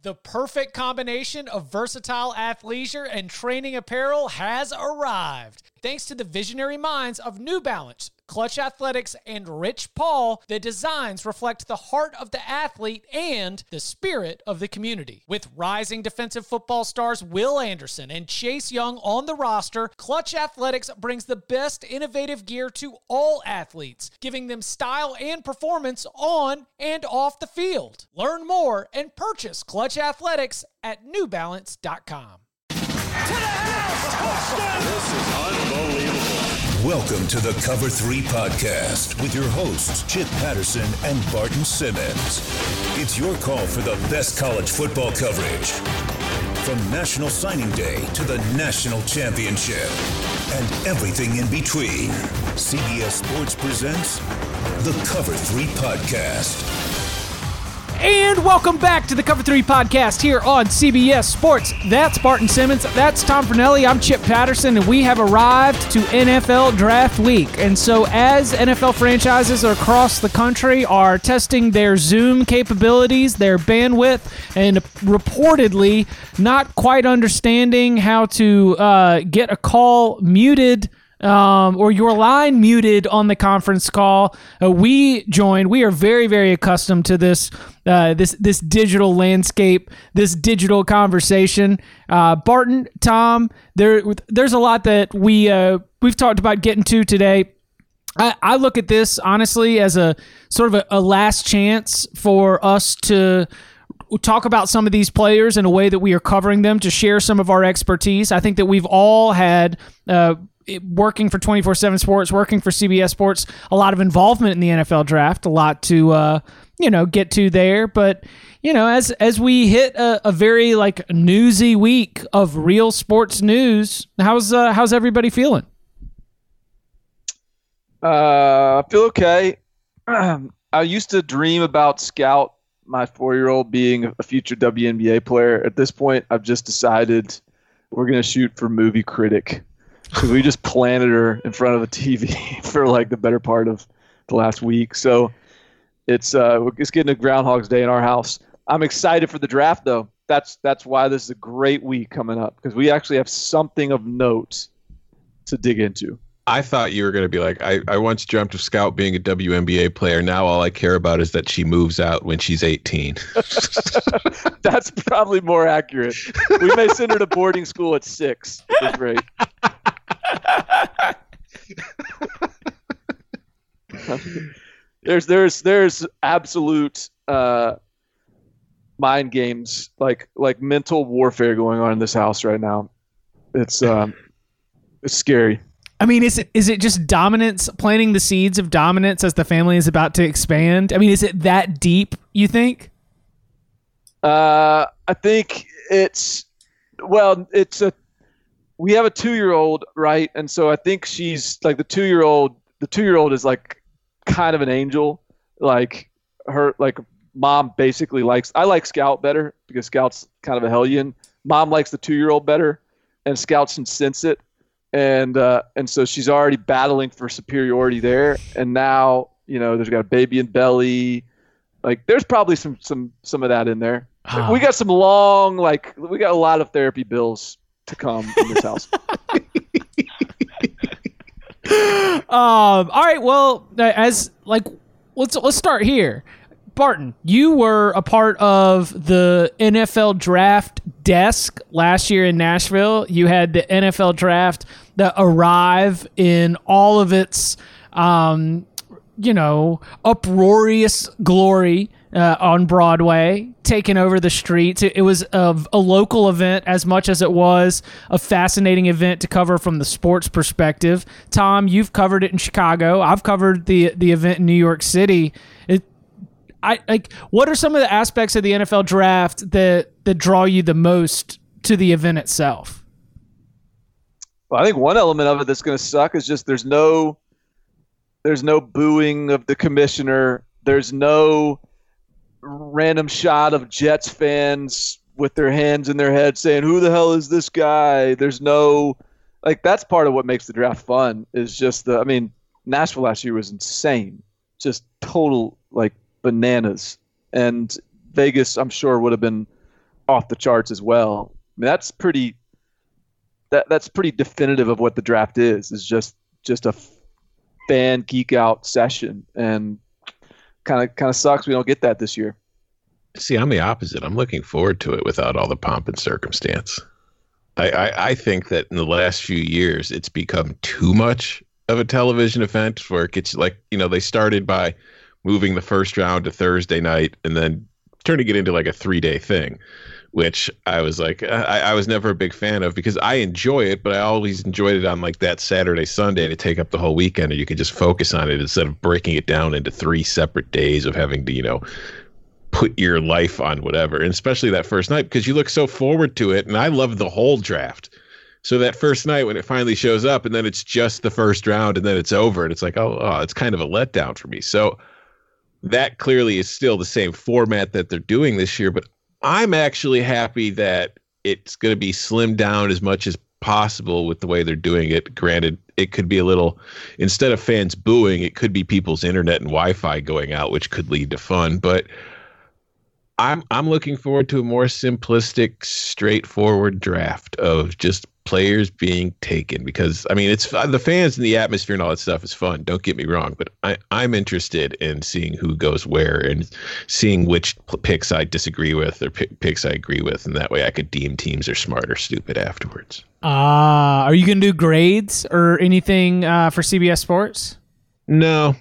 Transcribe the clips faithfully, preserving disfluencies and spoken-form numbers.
The perfect combination of versatile athleisure and training apparel has arrived. Thanks to the visionary minds of New Balance, Clutch Athletics, and Rich Paul, the designs reflect the heart of the athlete and the spirit of the community. With rising defensive football stars Will Anderson and Chase Young on the roster, Clutch Athletics brings the best innovative gear to all athletes, giving them style and performance on and off the field. Learn more and purchase Clutch Athletics at new balance dot com. To the house! Touchdown! This is unbelievable. Welcome to the Cover three Podcast with your hosts, Chip Patterson and Barton Simmons. It's your call for the best college football coverage. From National Signing Day to the National Championship and everything in between, C B S Sports presents the Cover three Podcast. And welcome back to the Cover three Podcast here on C B S Sports. That's Barton Simmons. That's Tom Fornelli. I'm Chip Patterson, and we have arrived to N F L Draft Week. And so as N F L franchises across the country are testing their Zoom capabilities, their bandwidth, and reportedly not quite understanding how to uh, get a call muted Um, or your line muted on the conference call, uh, we joined. We are very, very accustomed to this, uh, this, this digital landscape, this digital conversation. Uh, Barton, Tom, there, there's a lot that we uh, we've talked about getting to today. I, I look at this honestly as a sort of a, a last chance for us to talk about some of these players in a way that we are covering them, to share some of our expertise. I think that we've all had. Uh, working for twenty-four seven Sports, working for C B S Sports, a lot of involvement in the N F L draft, a lot to, uh, you know, get to there. But, you know, as as we hit a, a very, like, newsy week of real sports news, how's uh, how's everybody feeling? Uh, I feel okay. I used to dream about Scout, my four-year-old, being a future W N B A player. At this point, I've just decided we're going to shoot for movie critic. Because we just planted her in front of a T V for like the better part of the last week. So it's uh, it's getting a Groundhog's Day in our house. I'm excited for the draft, though. That's that's why this is a great week coming up, because we actually have something of note to dig into. I thought you were going to be like, I, I once dreamt of Scout being a W N B A player. Now all I care about is that she moves out when she's eighteen. That's probably more accurate. We may send her to boarding school at six. That's great. there's there's there's absolute uh, mind games, like like mental warfare going on in this house right now. It's um, it's scary. I mean, is it is it just dominance, planting the seeds of dominance as the family is about to expand? I mean, is it that deep, you think? Uh, I think it's well, it's a. We have a two-year-old, right? And so I think she's like the two-year-old. The two-year-old is like kind of an angel. Like her, like mom basically likes. I like Scout better because Scout's kind of a hellion. Mom likes the two-year-old better, and Scout can sense it, and uh, and so she's already battling for superiority there. And now, you know, there's got a baby in belly. Like there's probably some some some of that in there. Oh. We got some long, like we got a lot of therapy bills to come in this house. um, all right. Well, as like, let's let's start here. Barton, you were a part of the N F L draft desk last year in Nashville. You had the N F L draft that arrive in all of its, um, you know, uproarious glory. Uh, on Broadway, taking over the streets. It, it was a, a local event as much as it was a fascinating event to cover from the sports perspective. Tom, you've covered it in Chicago. I've covered the the event in New York City. It, I like. What are some of the aspects of the N F L draft that that draw you the most to the event itself? Well, I think one element of it that's going to suck is just there's no there's no booing of the commissioner. There's no random shot of Jets fans with their hands in their head saying, who the hell is this guy? There's no, like, that's part of what makes the draft fun is just the, I mean, Nashville last year was insane. Just total, like, bananas. And Vegas, I'm sure, would have been off the charts as well. I mean, that's pretty that that's pretty definitive of what the draft is. Is just just a fan geek out session, and kind of kind of sucks we don't get that this year. See, I'm the opposite. I'm looking forward to it without all the pomp and circumstance. I, I, I think that in the last few years, it's become too much of a television event where it gets like, you know, they started by moving the first round to Thursday night and then turning it into like a three day thing, which I was like, I, I was never a big fan of because I enjoy it, but I always enjoyed it on like that Saturday, Sunday to take up the whole weekend, and you could just focus on it instead of breaking it down into three separate days of having to, you know, put your life on whatever, and especially that first night because you look so forward to it. And I love the whole draft. So that first night when it finally shows up and then it's just the first round and then it's over and it's like, oh, oh, it's kind of a letdown for me. So that clearly is still the same format that they're doing this year, but I'm actually happy that it's going to be slimmed down as much as possible with the way they're doing it. Granted, it could be a little, instead of fans booing, it could be people's internet and Wi-Fi going out, which could lead to fun, but I'm I'm looking forward to a more simplistic, straightforward draft of just players being taken because, I mean, it's the fans and the atmosphere and all that stuff is fun. Don't get me wrong, but I, I'm interested in seeing who goes where and seeing which picks I disagree with or p- picks I agree with, and that way I could deem teams are smart or stupid afterwards. Ah, uh, are you going to do grades or anything uh, for C B S Sports? No.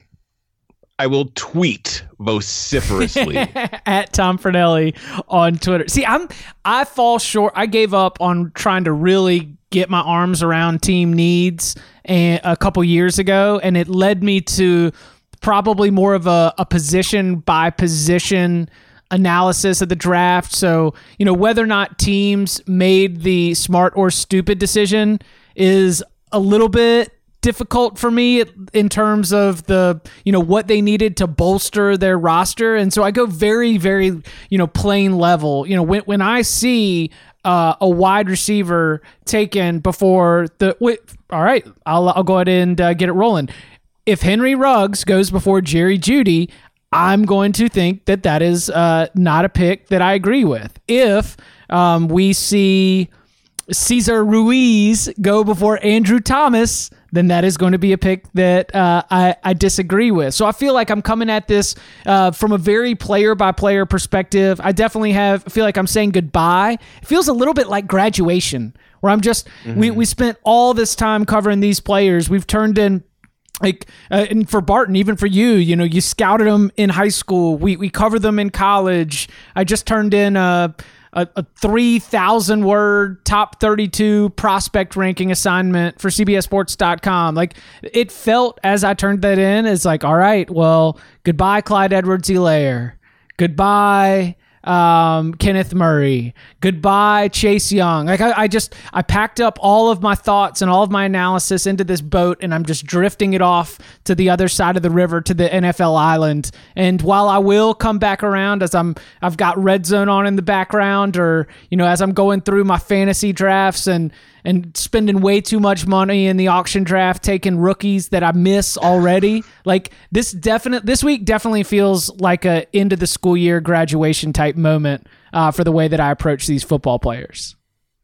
I will tweet vociferously at Tom Fornelli on Twitter. See, I'm I fall short. I gave up on trying to really get my arms around team needs and a couple years ago, and it led me to probably more of a, a position by position analysis of the draft. So, you know, whether or not teams made the smart or stupid decision is a little bit difficult for me in terms of the, you know, what they needed to bolster their roster. And so I go very, very, you know, plain level. You know, when when I see uh, a wide receiver taken before the, wait, all right, I'll, I'll go ahead and uh, get it rolling. If Henry Ruggs goes before Jerry Jeudy, I'm going to think that that is uh, not a pick that I agree with. If um, we see Cesar Ruiz go before Andrew Thomas, then that is going to be a pick that uh, I, I disagree with. So I feel like I'm coming at this uh, from a very player-by-player perspective. I definitely have feel like I'm saying goodbye. It feels a little bit like graduation, where I'm just, mm-hmm. we, we spent all this time covering these players. We've turned in, like, uh, and for Barton, even for you, you know, you scouted them in high school. We we covered them in college. I just turned in a, a, a three thousand word top thirty-two prospect ranking assignment for C B S Sports dot com. Like, it felt as I turned that in as like, all right, well, goodbye, Clyde Edwards-Helaire. Goodbye, um, Kenneth Murray. Goodbye, Chase Young. Like, I, I just, I packed up all of my thoughts and all of my analysis into this boat, and I'm just drifting it off to the other side of the river, to the N F L island. And while I will come back around as I'm, I've got Red Zone on in the background, or, you know, as I'm going through my fantasy drafts and, and spending way too much money in the auction draft, taking rookies that I miss already. Like, this definite, this week definitely feels like a end of the school year graduation type moment uh, for the way that I approach these football players.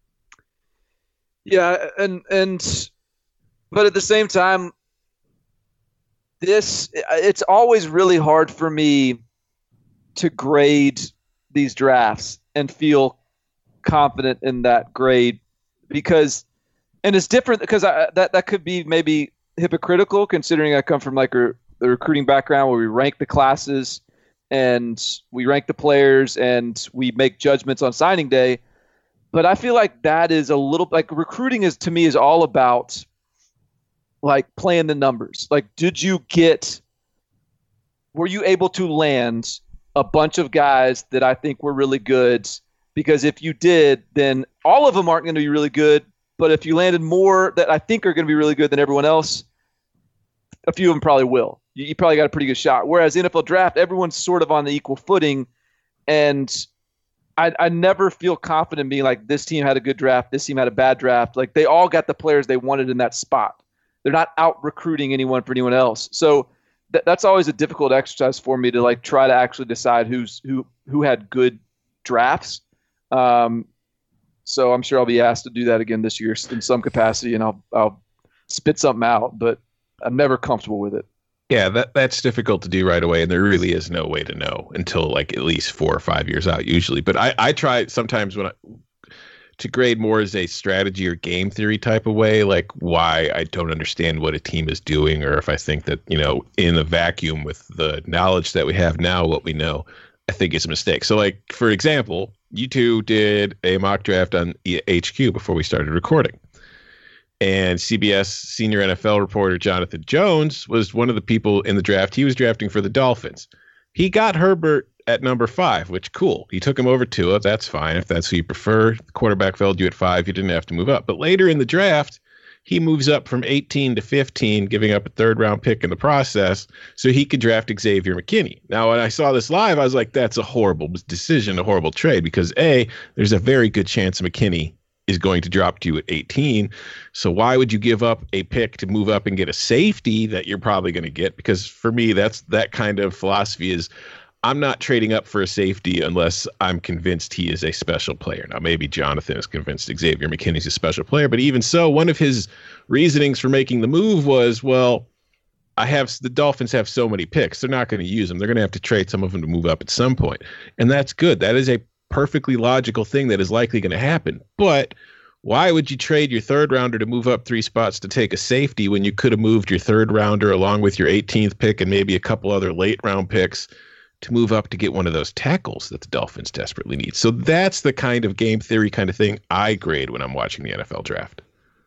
Yeah, and and but at the same time, this it's always really hard for me to grade these drafts and feel confident in that grade, because, and it's different because I, that that could be maybe hypocritical, considering I come from like a, a recruiting background where we rank the classes and we rank the players and we make judgments on signing day. But I feel like that is a little, like, recruiting is, to me, is all about like playing the numbers. Like, did you get, were you able to land a bunch of guys that I think were really good? Because if you did, then all of them aren't going to be really good. But if you landed more that I think are going to be really good than everyone else, a few of them probably will. You, you probably got a pretty good shot. Whereas the N F L draft, everyone's sort of on the equal footing. And I, I never feel confident being like, this team had a good draft, this team had a bad draft. Like, they all got the players they wanted in that spot. They're not out recruiting anyone for anyone else. So th- that's always a difficult exercise for me to like try to actually decide who's who who had good drafts. Um, so I'm sure I'll be asked to do that again this year in some capacity, and I'll I'll spit something out, but I'm never comfortable with it. Yeah, that that's difficult to do right away, and there really is no way to know until like at least four or five years out usually. But I, I try sometimes when I to grade more as a strategy or game theory type of way, like why I don't understand what a team is doing, or if I think that, you know, in a vacuum with the knowledge that we have now, what we know, I think it's a mistake. So like, for example, you two did a mock draft on H Q before we started recording. And C B S senior N F L reporter Jonathan Jones was one of the people in the draft. He was drafting for the Dolphins. He got Herbert at number five, which cool. He took him over Tua. That's fine. If that's who you prefer. The quarterback failed you at five. You didn't have to move up. But later in the draft, he moves up from eighteen to fifteen, giving up a third round pick in the process so he could draft Xavier McKinney. Now, when I saw this live, I was like, that's a horrible decision, a horrible trade, because A, there's a very good chance McKinney is going to drop to you at eighteen. So why would you give up a pick to move up and get a safety that you're probably going to get? Because for me, that's that kind of philosophy is I'm not trading up for a safety unless I'm convinced he is a special player. Now, maybe Jonathan is convinced Xavier McKinney's a special player, but even so, one of his reasonings for making the move was, well, I have the Dolphins have so many picks. They're not going to use them. They're going to have to trade some of them to move up at some point. And that's good. That is a perfectly logical thing that is likely going to happen. But why would you trade your third rounder to move up three spots to take a safety when you could have moved your third rounder along with your eighteenth pick and maybe a couple other late round picks to move up to get one of those tackles that the Dolphins desperately need? So that's the kind of game theory kind of thing I grade when I'm watching the N F L draft.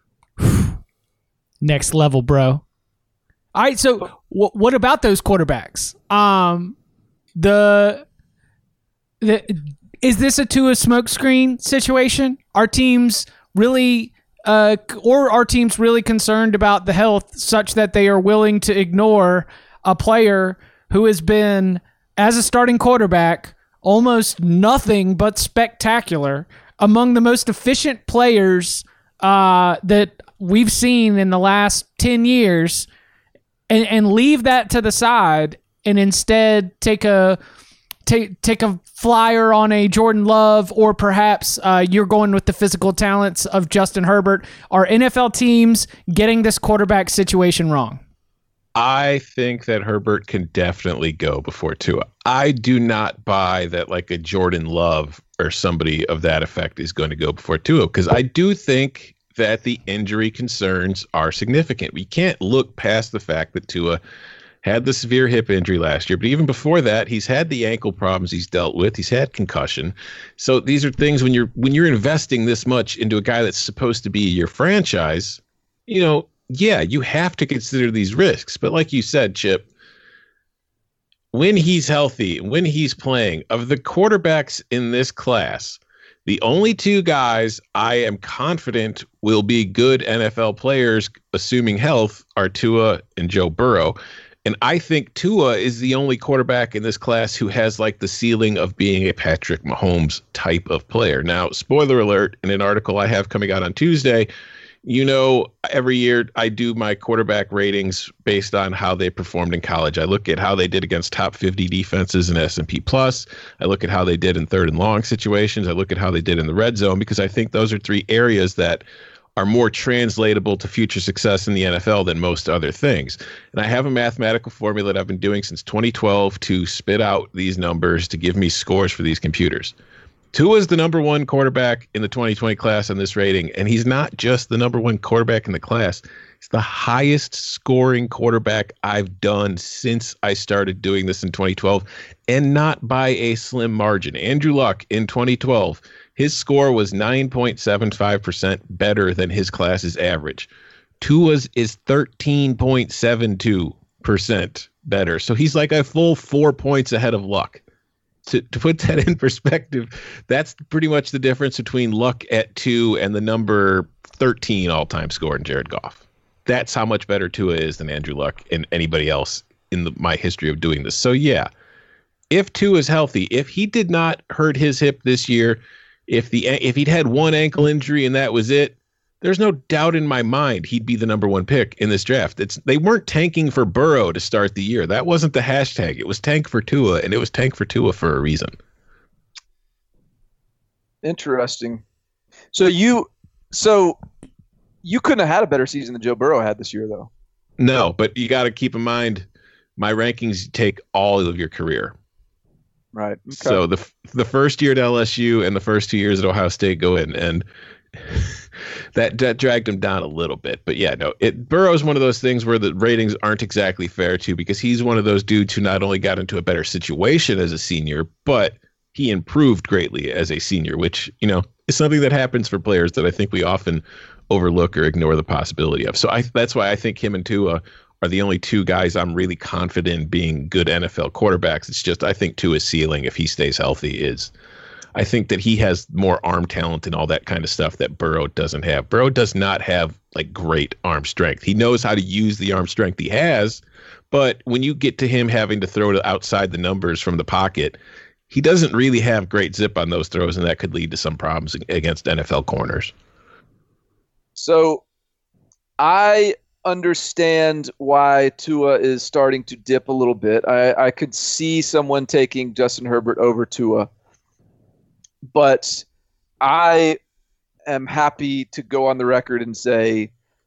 Next level, bro. All right, so w- what about those quarterbacks? Um, the the is this a Tua smokescreen situation? Are teams really, uh, or are teams really concerned about the health such that they are willing to ignore a player who has been, as a starting quarterback, almost nothing but spectacular, among the most efficient players uh, that we've seen in the last ten years, and, and leave that to the side and instead take a take take a flyer on a Jordan Love, or perhaps uh, you're going with the physical talents of Justin Herbert? Are N F L teams getting this quarterback situation wrong? I think that Herbert can definitely go before Tua. I do not buy that like a Jordan Love or somebody of that effect is going to go before Tua, because I do think that the injury concerns are significant. We can't look past the fact that Tua had the severe hip injury last year, but even before that, he's had the ankle problems he's dealt with. He's had concussion. So these are things when you're when you're investing this much into a guy that's supposed to be your franchise, you know, yeah, you have to consider these risks. But like you said, Chip, when he's healthy, when he's playing, of the quarterbacks in this class, the only two guys I am confident will be good N F L players, assuming health, are Tua and Joe Burrow. And I think Tua is the only quarterback in this class who has like the ceiling of being a Patrick Mahomes type of player. Now, spoiler alert, in an article I have coming out on Tuesday, you know, every year I do my quarterback ratings based on how they performed in college. I look at how they did against top fifty defenses in S and P Plus. I look at how they did in third and long situations. I look at how they did in the red zone, because I think those are three areas that are more translatable to future success in the N F L than most other things. And I have a mathematical formula that I've been doing since twenty twelve to spit out these numbers to give me scores for these computers. Tua is the number one quarterback in the twenty twenty class on this rating, and he's not just the number one quarterback in the class. He's the highest scoring quarterback I've done since I started doing this in twenty twelve, and not by a slim margin. Andrew Luck in twenty twelve, his score was nine point seven five percent better than his class's average. Tua's is thirteen point seven two percent better. So he's like a full four points ahead of Luck. To, to put that in perspective, that's pretty much the difference between Luck at two and the number thirteen all-time score in Jared Goff. That's how much better Tua is than Andrew Luck and anybody else in the, my history of doing this. So, yeah, if Tua is healthy, if he did not hurt his hip this year, if the if he'd had one ankle injury and that was it, there's no doubt in my mind he'd be the number one pick in this draft. It's they weren't tanking for Burrow to start the year. That wasn't the hashtag. It was tank for Tua, and it was tank for Tua for a reason. Interesting. So you, so you couldn't have had a better season than Joe Burrow had this year, though. No, but you got to keep in mind, my rankings take all of your career. Right. Okay. So the the first year at L S U and the first two years at Ohio State go in, and that, that dragged him down a little bit. But yeah, no, it Burrow's one of those things where the ratings aren't exactly fair to, because he's one of those dudes who not only got into a better situation as a senior, but he improved greatly as a senior, which, you know, is something that happens for players that I think we often overlook or ignore the possibility of. So I that's why I think him and Tua are the only two guys I'm really confident in being good N F L quarterbacks. It's just I think Tua's ceiling, if he stays healthy, is I think that he has more arm talent and all that kind of stuff that Burrow doesn't have. Burrow does not have like great arm strength. He knows how to use the arm strength he has, but when you get to him having to throw to outside the numbers from the pocket, he doesn't really have great zip on those throws, and that could lead to some problems against N F L corners. So I understand why Tua is starting to dip a little bit. I, I could see someone taking Justin Herbert over Tua, but I am happy to go on the record and say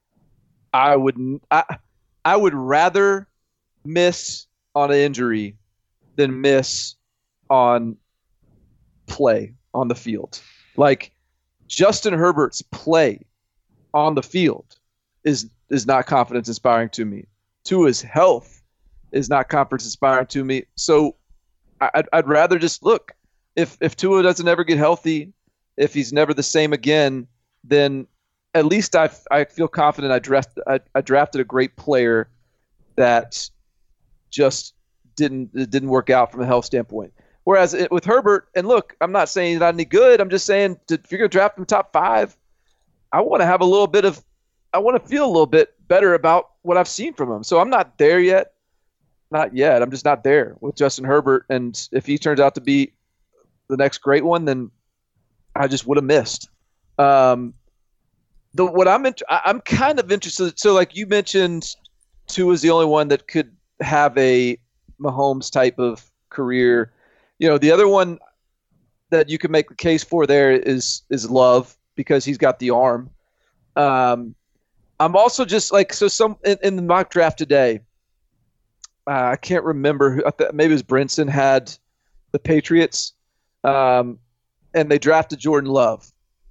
I would I, I would rather miss on an injury than miss on play on the field. Like, Justin Herbert's play on the field is is not confidence inspiring to me. Tua's health is not confidence inspiring to me. So I'd, I'd rather just look. If if Tua doesn't ever get healthy, if he's never the same again, then at least I, I feel confident I, drafted, I, I drafted a great player that just didn't it didn't work out from a health standpoint. Whereas it, with Herbert, and look, I'm not saying he's not any good. I'm just saying to, if you're going to draft him top five, I want to have a little bit of, I want to feel a little bit better about what I've seen from him. So I'm not there yet. Not yet. I'm just not there with Justin Herbert. And if he turns out to be the next great one, then I just would have missed. Um, the what I'm int- I'm kind of interested. So like you mentioned, Tua is the only one that could have a Mahomes type of career. You know, the other one that you can make the case for there is is Love, because he's got the arm. Um, I'm also just like, so some in, in the mock draft today, uh, I can't remember who, I th- maybe it was Brinson had the Patriots, um, and they drafted Jordan Love.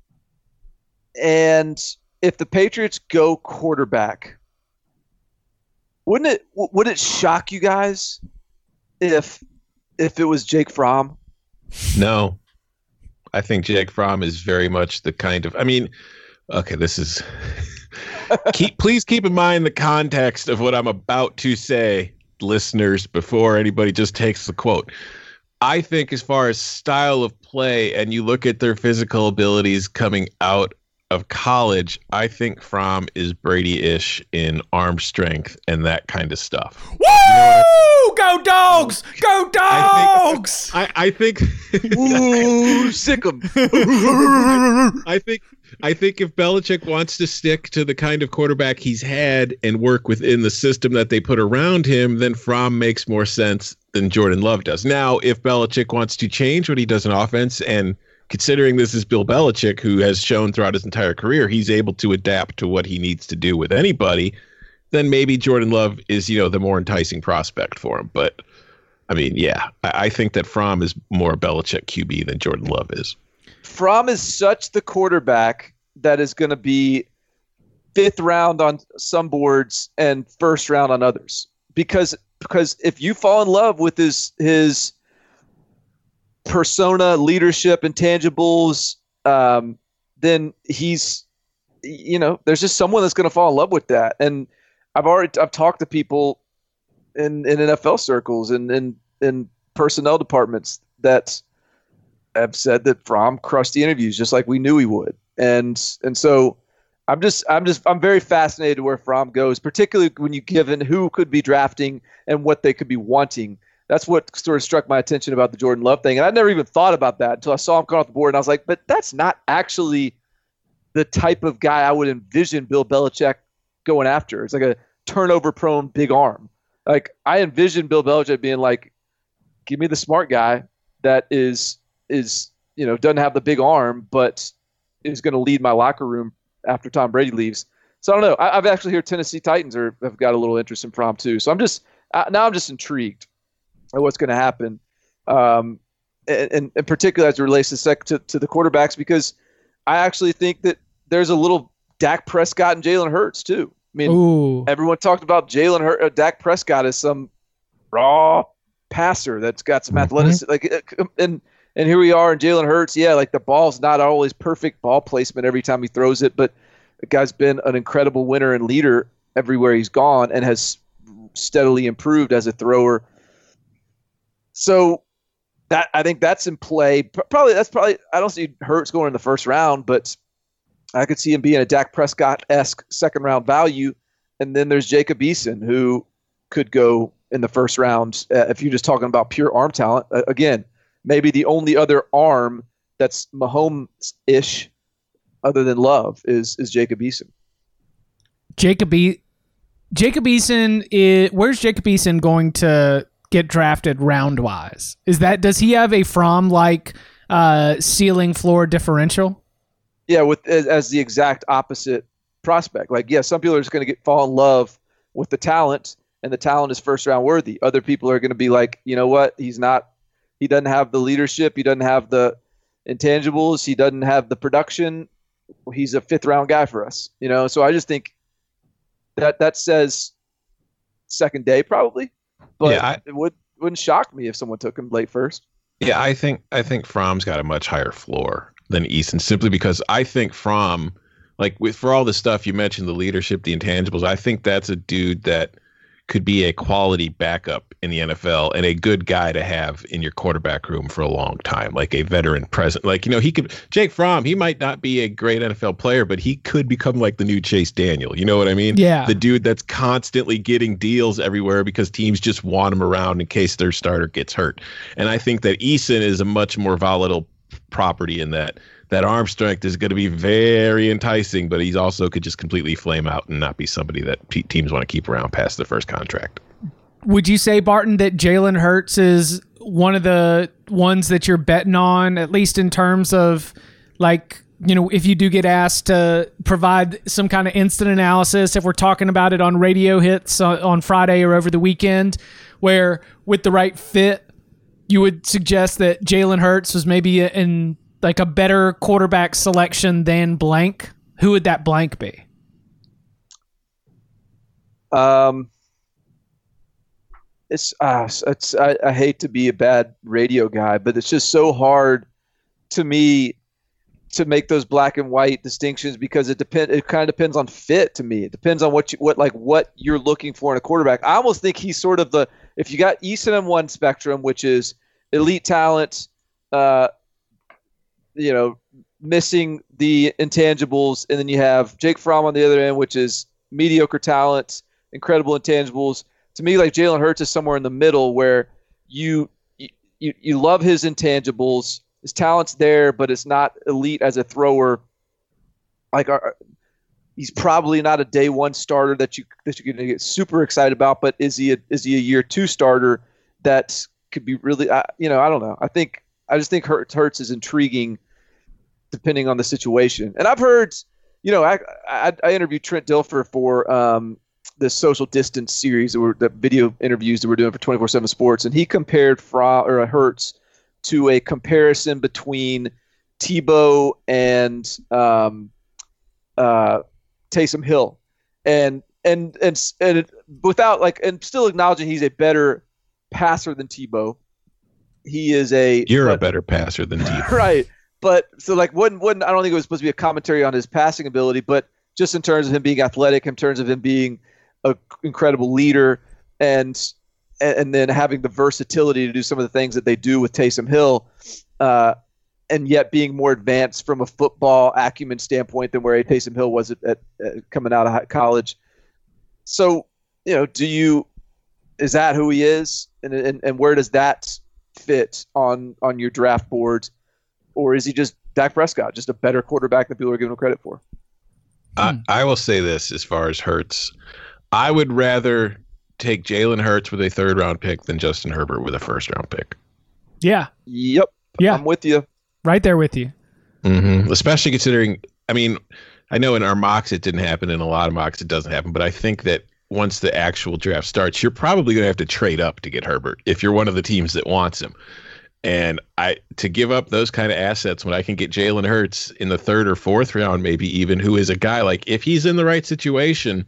And if the Patriots go quarterback, wouldn't it would it shock you guys if if it was Jake Fromm? No. I think Jake Fromm is very much the kind of, I mean, okay, this is, keep please keep in mind the context of what I'm about to say, listeners, before anybody just takes the quote. I think as far as style of play, and you look at their physical abilities coming out of college, I think Fromm is Brady-ish in arm strength and that kind of stuff. Woo! You know Go Dogs! Go Dogs! I think, I, I think Ooh, sick 'em. I think I think if Belichick wants to stick to the kind of quarterback he's had and work within the system that they put around him, then Fromm makes more sense than Jordan Love does. Now, if Belichick wants to change what he does in offense, and considering this is Bill Belichick, who has shown throughout his entire career he's able to adapt to what he needs to do with anybody, then maybe Jordan Love is, you know, the more enticing prospect for him. But, I mean, yeah, I, I think that Fromm is more Belichick Q B than Jordan Love is. Fromm is such the quarterback that is going to be fifth round on some boards and first round on others. Because because if you fall in love with his his persona, leadership, intangibles, um, then he's, you know, there's just someone that's going to fall in love with that. And I've already I've talked to people in, in N F L circles and in, in personnel departments that have said that Fromm crushed the interviews just like we knew he would. And and so I'm just I'm just I'm very fascinated where Fromm goes, particularly when you given who could be drafting and what they could be wanting. That's what sort of struck my attention about the Jordan Love thing. And I never even thought about that until I saw him come off the board, and I was like, but that's not actually the type of guy I would envision Bill Belichick going after. It's like a turnover-prone big arm. Like, I envision Bill Belichick being like, give me the smart guy that is is you know, doesn't have the big arm, but is going to lead my locker room after Tom Brady leaves. So I don't know. I, I've actually heard Tennessee Titans are have got a little interest in Fromm too. So I'm just uh, now I'm just intrigued at what's going to happen, um, and, and in particular as it relates to, sec- to to the quarterbacks, because I actually think that there's a little Dak Prescott and Jalen Hurts too. I mean, Ooh. everyone talked about Jalen Hurts, uh, Dak Prescott as some raw passer that's got some athleticism. Mm-hmm. Like, and and here we are, and Jalen Hurts. Yeah, like the ball's not always perfect ball placement every time he throws it, but the guy's been an incredible winner and leader everywhere he's gone, and has steadily improved as a thrower. So that I think that's in play. Probably that's probably I don't see Hurts going in the first round, but I could see him being a Dak Prescott-esque second round value. And then there's Jacob Eason, who could go in the first round uh, if you're just talking about pure arm talent. Uh, again, maybe the only other arm that's Mahomes-ish other than Love is is Jacob Eason. Jacob e- Jacob Eason is, where's Jacob Eason going to get drafted round wise? Is that does he have a Fromm like uh, ceiling floor differential? Yeah, with as, as the exact opposite prospect. Like, yeah, some people are just going to get fall in love with the talent, and the talent is first round worthy. Other people are going to be like, you know what? He's not. He doesn't have the leadership. He doesn't have the intangibles. He doesn't have the production. He's a fifth round guy for us. You know, so I just think that that says second day probably, but yeah, I, it would wouldn't shock me if someone took him late first. Yeah, I think I think Fromm's got a much higher floor than Eason, simply because I think Fromm, like with for all the stuff you mentioned, the leadership, the intangibles, I think that's a dude that could be a quality backup in the N F L and a good guy to have in your quarterback room for a long time, like a veteran present. Like, you know, he could, Jake Fromm, he might not be a great N F L player, but he could become like the new Chase Daniel. You know what I mean? Yeah. The dude that's constantly getting deals everywhere because teams just want him around in case their starter gets hurt. And I think that Eason is a much more volatile property in that that arm strength is going to be very enticing, but he's also could just completely flame out and not be somebody that pe- teams want to keep around past their first contract. Would you say, Barton, that Jalen Hurts is one of the ones that you're betting on, at least in terms of, like, you know, if you do get asked to provide some kind of instant analysis, if we're talking about it on radio hits on Friday or over the weekend, where with the right fit, you would suggest that Jalen Hurts was maybe in like a better quarterback selection than blank? Who would that blank be? Um, it's uh, it's I, I hate to be a bad radio guy, but it's just so hard to me to make those black and white distinctions because it depend. It kind of depends on fit to me. It depends on what you what like what you're looking for in a quarterback. I almost think he's sort of the if you got Eason on one spectrum, which is elite talent, uh, you know, missing the intangibles, and then you have Jake Fromm on the other end, which is mediocre talent, incredible intangibles. To me, like Jalen Hurts is somewhere in the middle where you you you love his intangibles, his talent's there, but it's not elite as a thrower. Like our, he's probably not a day one starter that you that you're going to get super excited about, but is he a, is he a year two starter that could be really, uh, you know, I don't know. I think. I just think Hurts, Hurts is intriguing depending on the situation. And I've heard, you know, I I, I interviewed Trent Dilfer for um, the social distance series, that were, the video interviews that we're doing for twenty-four seven Sports, and he compared Fra, or Hurts to a comparison between Tebow and um, uh, Taysom Hill. And, and, and, and without like, and still acknowledging he's a better passer than Tebow. He is a you're but, a better passer than Tebow, right? But so like wouldn't wouldn't I don't think it was supposed to be a commentary on his passing ability, but just in terms of him being athletic, in terms of him being an incredible leader, and and then having the versatility to do some of the things that they do with Taysom Hill, uh, and yet being more advanced from a football acumen standpoint than where a Taysom Hill was at, at, at coming out of college. So you know, do you is that who he is, and and, and where does that fit on on your draft board, or is he just Dak Prescott, just a better quarterback than people are giving him credit for? I, I will say this as far as Hurts, I would rather take Jalen Hurts with a third round pick than Justin Herbert with a first round pick. Yeah. Yep. Yeah. I'm with you. Right there with you. Mm-hmm. Especially considering, I mean, I know in our mocks it didn't happen, in a lot of mocks it doesn't happen, but I think that once the actual draft starts, you're probably going to have to trade up to get Herbert if you're one of the teams that wants him. And I to give up those kind of assets when I can get Jalen Hurts in the third or fourth round, maybe even, who is a guy like, if he's in the right situation,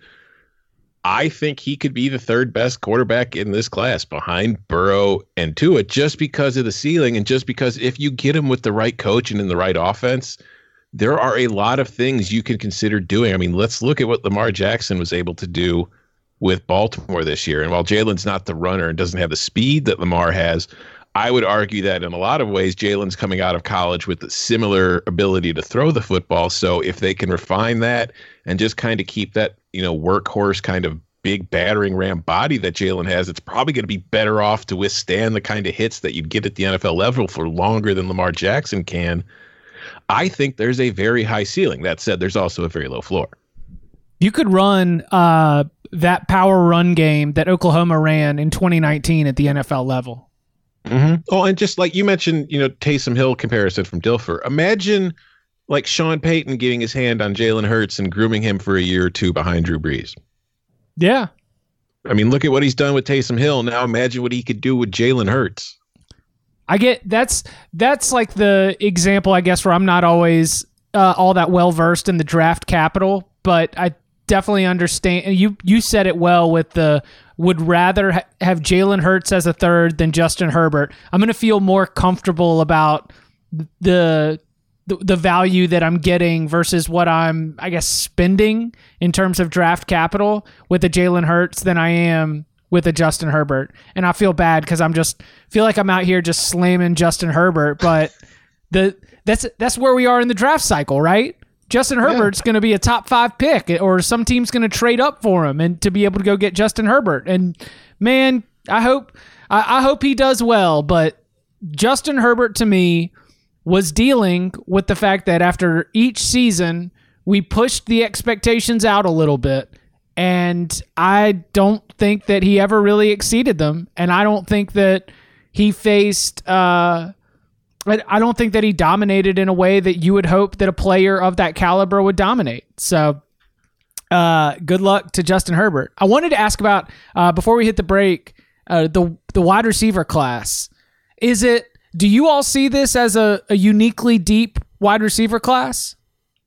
I think he could be the third best quarterback in this class behind Burrow and Tua, just because of the ceiling, and just because if you get him with the right coach and in the right offense, there are a lot of things you can consider doing. I mean, let's look at what Lamar Jackson was able to do with Baltimore this year. And while Jalen's not the runner and doesn't have the speed that Lamar has, I would argue that in a lot of ways, Jalen's coming out of college with a similar ability to throw the football. So if they can refine that and just kind of keep that, you know, workhorse kind of big battering ram body that Jalen has, it's probably going to be better off to withstand the kind of hits that you'd get at the N F L level for longer than Lamar Jackson can. I think there's a very high ceiling. That said, there's also a very low floor. You could run uh, that power run game that Oklahoma ran in twenty nineteen at the N F L level. Mm-hmm. Oh, and just like you mentioned, you know, Taysom Hill comparison from Dilfer. Imagine like Sean Payton getting his hand on Jalen Hurts and grooming him for a year or two behind Drew Brees. Yeah. I mean, look at what he's done with Taysom Hill. Now imagine what he could do with Jalen Hurts. I get that's that's like the example, I guess, where I'm not always uh, all that well versed in the draft capital, but I definitely understand. And you you said it well with the would rather ha- have Jalen Hurts as a third than Justin Herbert. I'm going to feel more comfortable about the, the the value that I'm getting versus what I'm, I guess, spending in terms of draft capital with a Jalen Hurts than I am with a Justin Herbert. And I feel bad because I'm just feel like I'm out here just slamming Justin Herbert, but the that's that's where we are in the draft cycle, right? Justin Herbert's yeah. going to be a top five pick, or some team's going to trade up for him and to be able to go get Justin Herbert. And man, I hope I, I hope he does well. But Justin Herbert to me was dealing with the fact that after each season we pushed the expectations out a little bit, and I don't think that he ever really exceeded them. And I don't think that he faced. Uh, I don't think that he dominated in a way that you would hope that a player of that caliber would dominate. So uh, good luck to Justin Herbert. I wanted to ask about, uh, before we hit the break, uh, the the wide receiver class. Is it, do you all see this as a, a uniquely deep wide receiver class?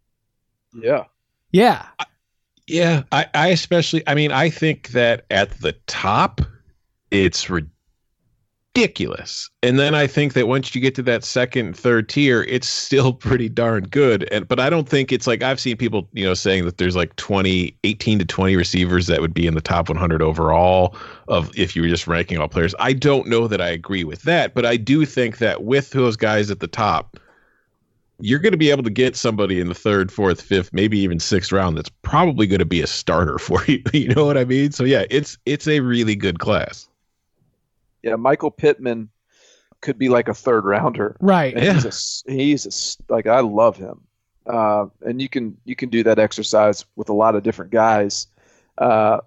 Yeah. Yeah. Yeah. I, I especially, I mean, I think that at the top, it's ridiculous. ridiculous. And then I think that once you get to that second, third tier, it's still pretty darn good. And but I don't think it's like, I've seen people, you know, saying that there's like twenty, eighteen to twenty receivers that would be in the top one hundred overall of if you were just ranking all players. I don't know that I agree with that, but I do think that with those guys at the top, you're going to be able to get somebody in the third, fourth, fifth, maybe even sixth round that's probably going to be a starter for you. You know what I mean? So yeah, it's it's a really good class. Yeah, Michael Pittman could be like a third rounder, right? And yeah, he's a, he's a, like I love him, uh, and you can you can do that exercise with a lot of different guys, uh,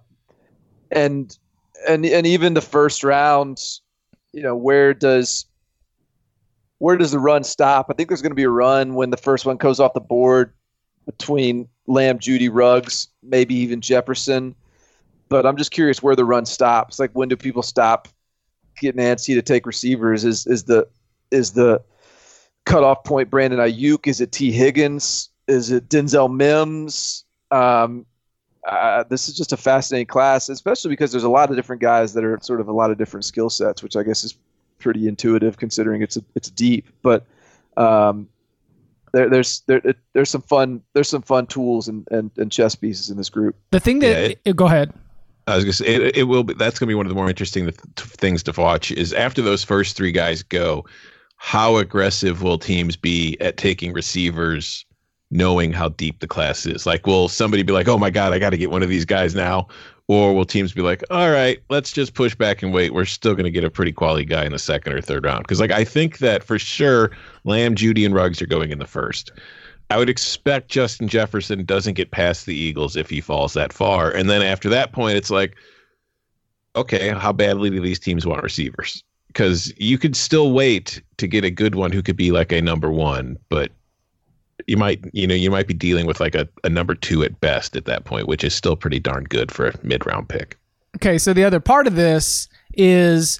and and and even the first round, you know, where does where does the run stop? I think there's going to be a run when the first one goes off the board between Lamb, Judy, Ruggs, maybe even Jefferson, but I'm just curious where the run stops. Like, when do people stop getting antsy to take receivers? Is is the is the cutoff point Brandon Ayuk? Is it T. Higgins? Is it Denzel Mims? Um, uh, this is just a fascinating class, especially because there's a lot of different guys that are sort of a lot of different skill sets, which I guess is pretty intuitive considering it's a, it's deep. But um, there, there's there there's some fun there's some fun tools and, and, and chess pieces in this group. The thing that yeah, it, go ahead. I was going to say, it, it will be, that's going to be one of the more interesting th- things to watch is after those first three guys go, how aggressive will teams be at taking receivers, knowing how deep the class is? Like, will somebody be like, oh my God, I got to get one of these guys now? Or will teams be like, all right, let's just push back and wait. We're still going to get a pretty quality guy in the second or third round. Because like, I think that for sure, Lamb, Judy, and Ruggs are going in the first. I would expect Justin Jefferson doesn't get past the Eagles if he falls that far. And then after that point, it's like, okay, how badly do these teams want receivers? because you could still wait to get a good one who could be like a number one, but you might, you know, you might be dealing with like a, a number two at best at that point, which is still pretty darn good for a mid-round pick. Okay, so the other part of this is,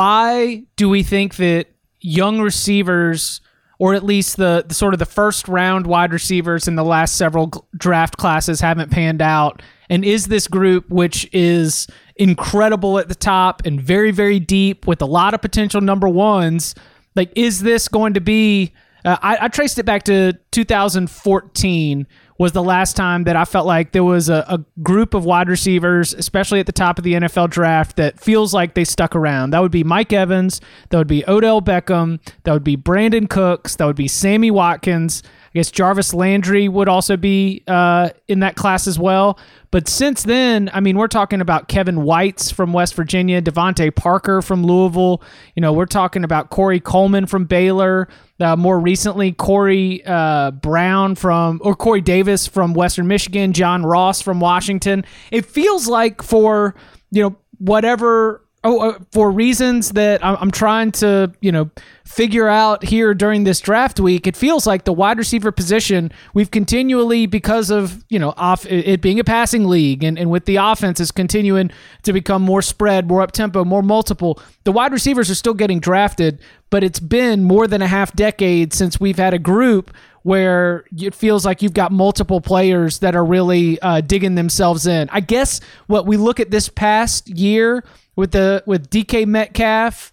why do we think that young receivers, or at least the, the sort of the first round wide receivers in the last several g- draft classes, haven't panned out? And is this group, which is incredible at the top and very, very deep with a lot of potential number ones, like, is this going to be, uh, I, I traced it back to two thousand fourteen was the last time that I felt like there was a, a group of wide receivers, especially at the top of the N F L draft, that feels like they stuck around. That would be Mike Evans. That would be Odell Beckham. That would be Brandon Cooks. That would be Sammy Watkins. I guess Jarvis Landry would also be uh, in that class as well. But since then, I mean, we're talking about Kevin Whites from West Virginia, Devontae Parker from Louisville. You know, we're talking about Corey Coleman from Baylor. Uh, more recently, Corey uh, Brown from, or Corey Davis from Western Michigan, John Ross from Washington. It feels like for, you know, whatever, oh, uh, for reasons that I'm, I'm trying to, you know, figure out here during this draft week, it feels like the wide receiver position, we've continually, because of, you know, off it being a passing league and, and with the offense is continuing to become more spread, more up-tempo, more multiple, the wide receivers are still getting drafted, but it's been more than a half decade since we've had a group where it feels like you've got multiple players that are really uh, digging themselves in. I guess what we look at this past year with the with D K Metcalf,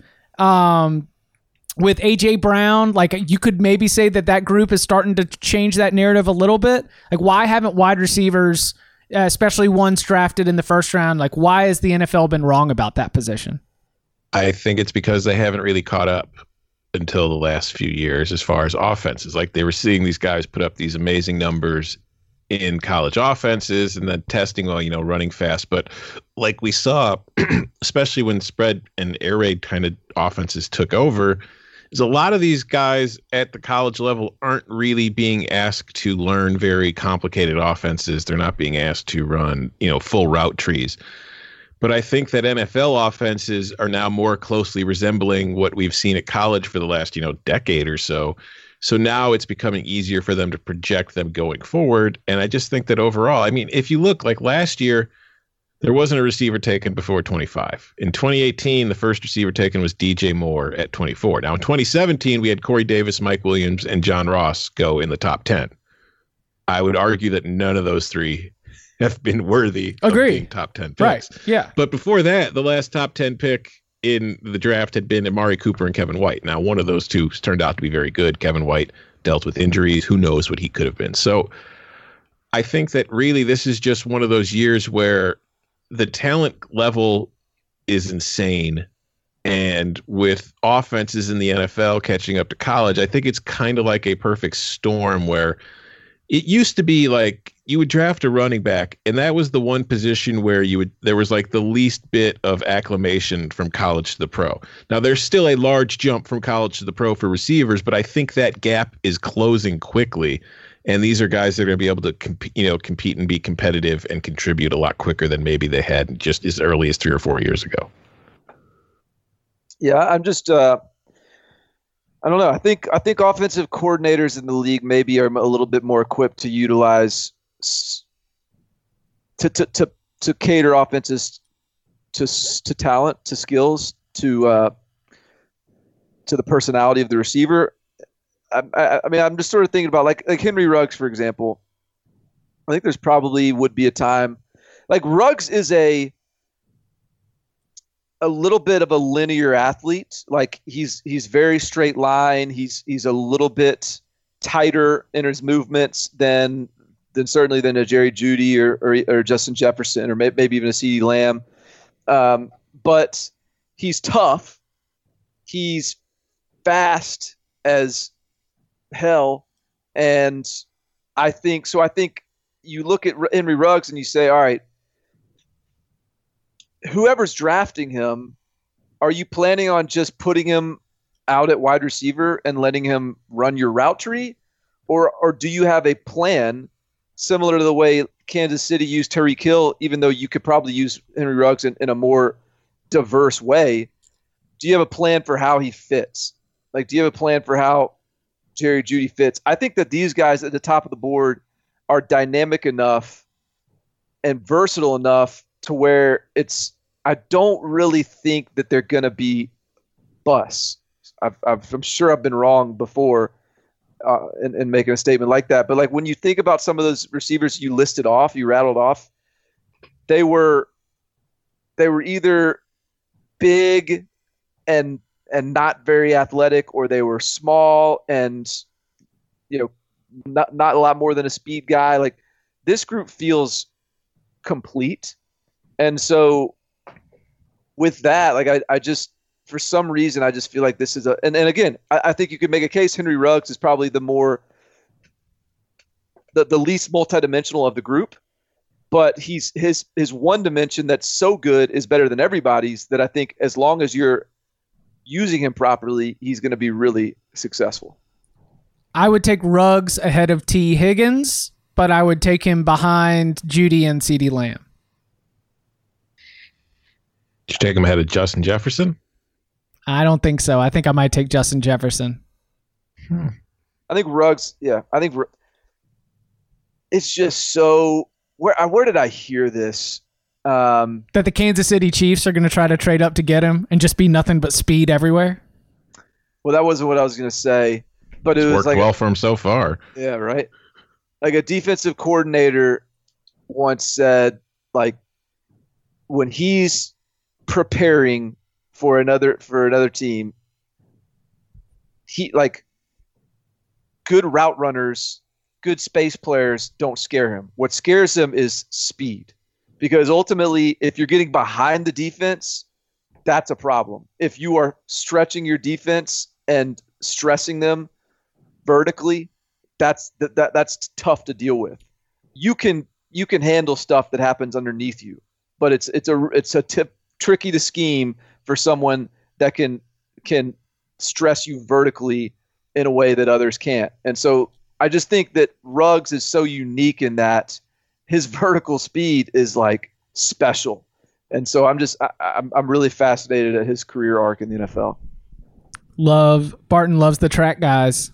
um, with A J Brown, like, you could maybe say that that group is starting to change that narrative a little bit. Like, why haven't wide receivers, uh, especially ones drafted in the first round, like, why has the N F L been wrong about that position? I think it's because they haven't really caught up until the last few years as far as offenses. Like, they were seeing these guys put up these amazing numbers in college offenses and then testing, well, you know, running fast. But like we saw, especially when spread and air raid kind of offenses took over, is a lot of these guys at the college level aren't really being asked to learn very complicated offenses. They're not being asked to run, you know, full route trees. But I think that N F L offenses are now more closely resembling what we've seen at college for the last, you know, decade or so. So now it's becoming easier for them to project them going forward. And I just think that overall, I mean, if you look, like last year, there wasn't a receiver taken before twenty-five. In twenty eighteen, the first receiver taken was D J Moore at twenty-four. Now in twenty seventeen, we had Corey Davis, Mike Williams, and John Ross go in the top ten. I would argue that none of those three have been worthy Agreed. of being top ten picks. Right, yeah. But before that, the last top ten pick in the draft had been Amari Cooper and Kevin White. Now, one of those two turned out to be very good. Kevin White dealt with injuries. Who knows what he could have been? So I think that really this is just one of those years where the talent level is insane. And with offenses in the N F L catching up to college, I think it's kind of like a perfect storm where it used to be like you would draft a running back, and that was the one position where you would there was like the least bit of acclimation from college to the pro. Now, there's still a large jump from college to the pro for receivers, but I think that gap is closing quickly. And these are guys that are going to be able to compete, you know, compete and be competitive and contribute a lot quicker than maybe they had just as early as three or four years ago. Yeah, I'm just uh, I don't know. I think I think offensive coordinators in the league maybe are a little bit more equipped to utilize to to to, to cater offenses to to talent, to skills, to uh, to the personality of the receiver. I, I, I mean, I'm just sort of thinking about like like Henry Ruggs, for example. I think there's probably would be a time like Ruggs is a a little bit of a linear athlete. Like he's he's very straight line. He's he's a little bit tighter in his movements than than certainly than a Jerry Jeudy or or, or Justin Jefferson or may, maybe even a CeeDee Lamb. Um, but he's tough. He's fast as hell, and I think so. I think you look at Henry Ruggs and you say, all right, whoever's drafting him, are you planning on just putting him out at wide receiver and letting him run your route tree? Or or do you have a plan similar to the way Kansas City used Tyreek Hill, even though you could probably use Henry Ruggs in, in a more diverse way? do you have a plan for how he fits? Like, do you have a plan for how Jerry Jeudy fits? I think that these guys at the top of the board are dynamic enough and versatile enough to where it's, I don't really think that they're going to be busts. I've, I've, I'm sure I've been wrong before uh, in, in making a statement like that. But like when you think about some of those receivers you listed off, you rattled off, they were they were either big and and not very athletic, or they were small and you know not not a lot more than a speed guy. Like this group feels complete, and so with that, like I, I just for some reason I just feel like this is a and, and again I, I think you could make a case Henry Ruggs is probably the more the, the least multidimensional of the group, but he's his his one dimension that's so good is better than everybody's that I think as long as you're using him properly, he's going to be really successful. I would take Ruggs ahead of T. Higgins, but I would take him behind Jeudy and CeeDee Lamb. Did you take him ahead of Justin Jefferson? I don't think so. I think I might take Justin Jefferson. Hmm. I think Ruggs, yeah, I think it's just so, where where did I hear this? Um, that the Kansas City Chiefs are going to try to trade up to get him and just be nothing but speed everywhere? Well, that wasn't what I was going to say, but it's it was worked like well for him so far. Yeah, right. Like a defensive coordinator once said, like when he's preparing for another for another team, he like good route runners, good space players don't scare him. What scares him is speed. Because ultimately, if you're getting behind the defense, that's a problem. If you are stretching your defense and stressing them vertically, that's that, that that's tough to deal with. You can you can handle stuff that happens underneath you, but it's it's a it's a tip tricky to scheme for someone that can can stress you vertically in a way that others can't. And so I just think that Ruggs is so unique in that his vertical speed is like special. And so I'm just, I, I'm, I'm really fascinated at his career arc in the N F L. Love, Barton loves the track guys.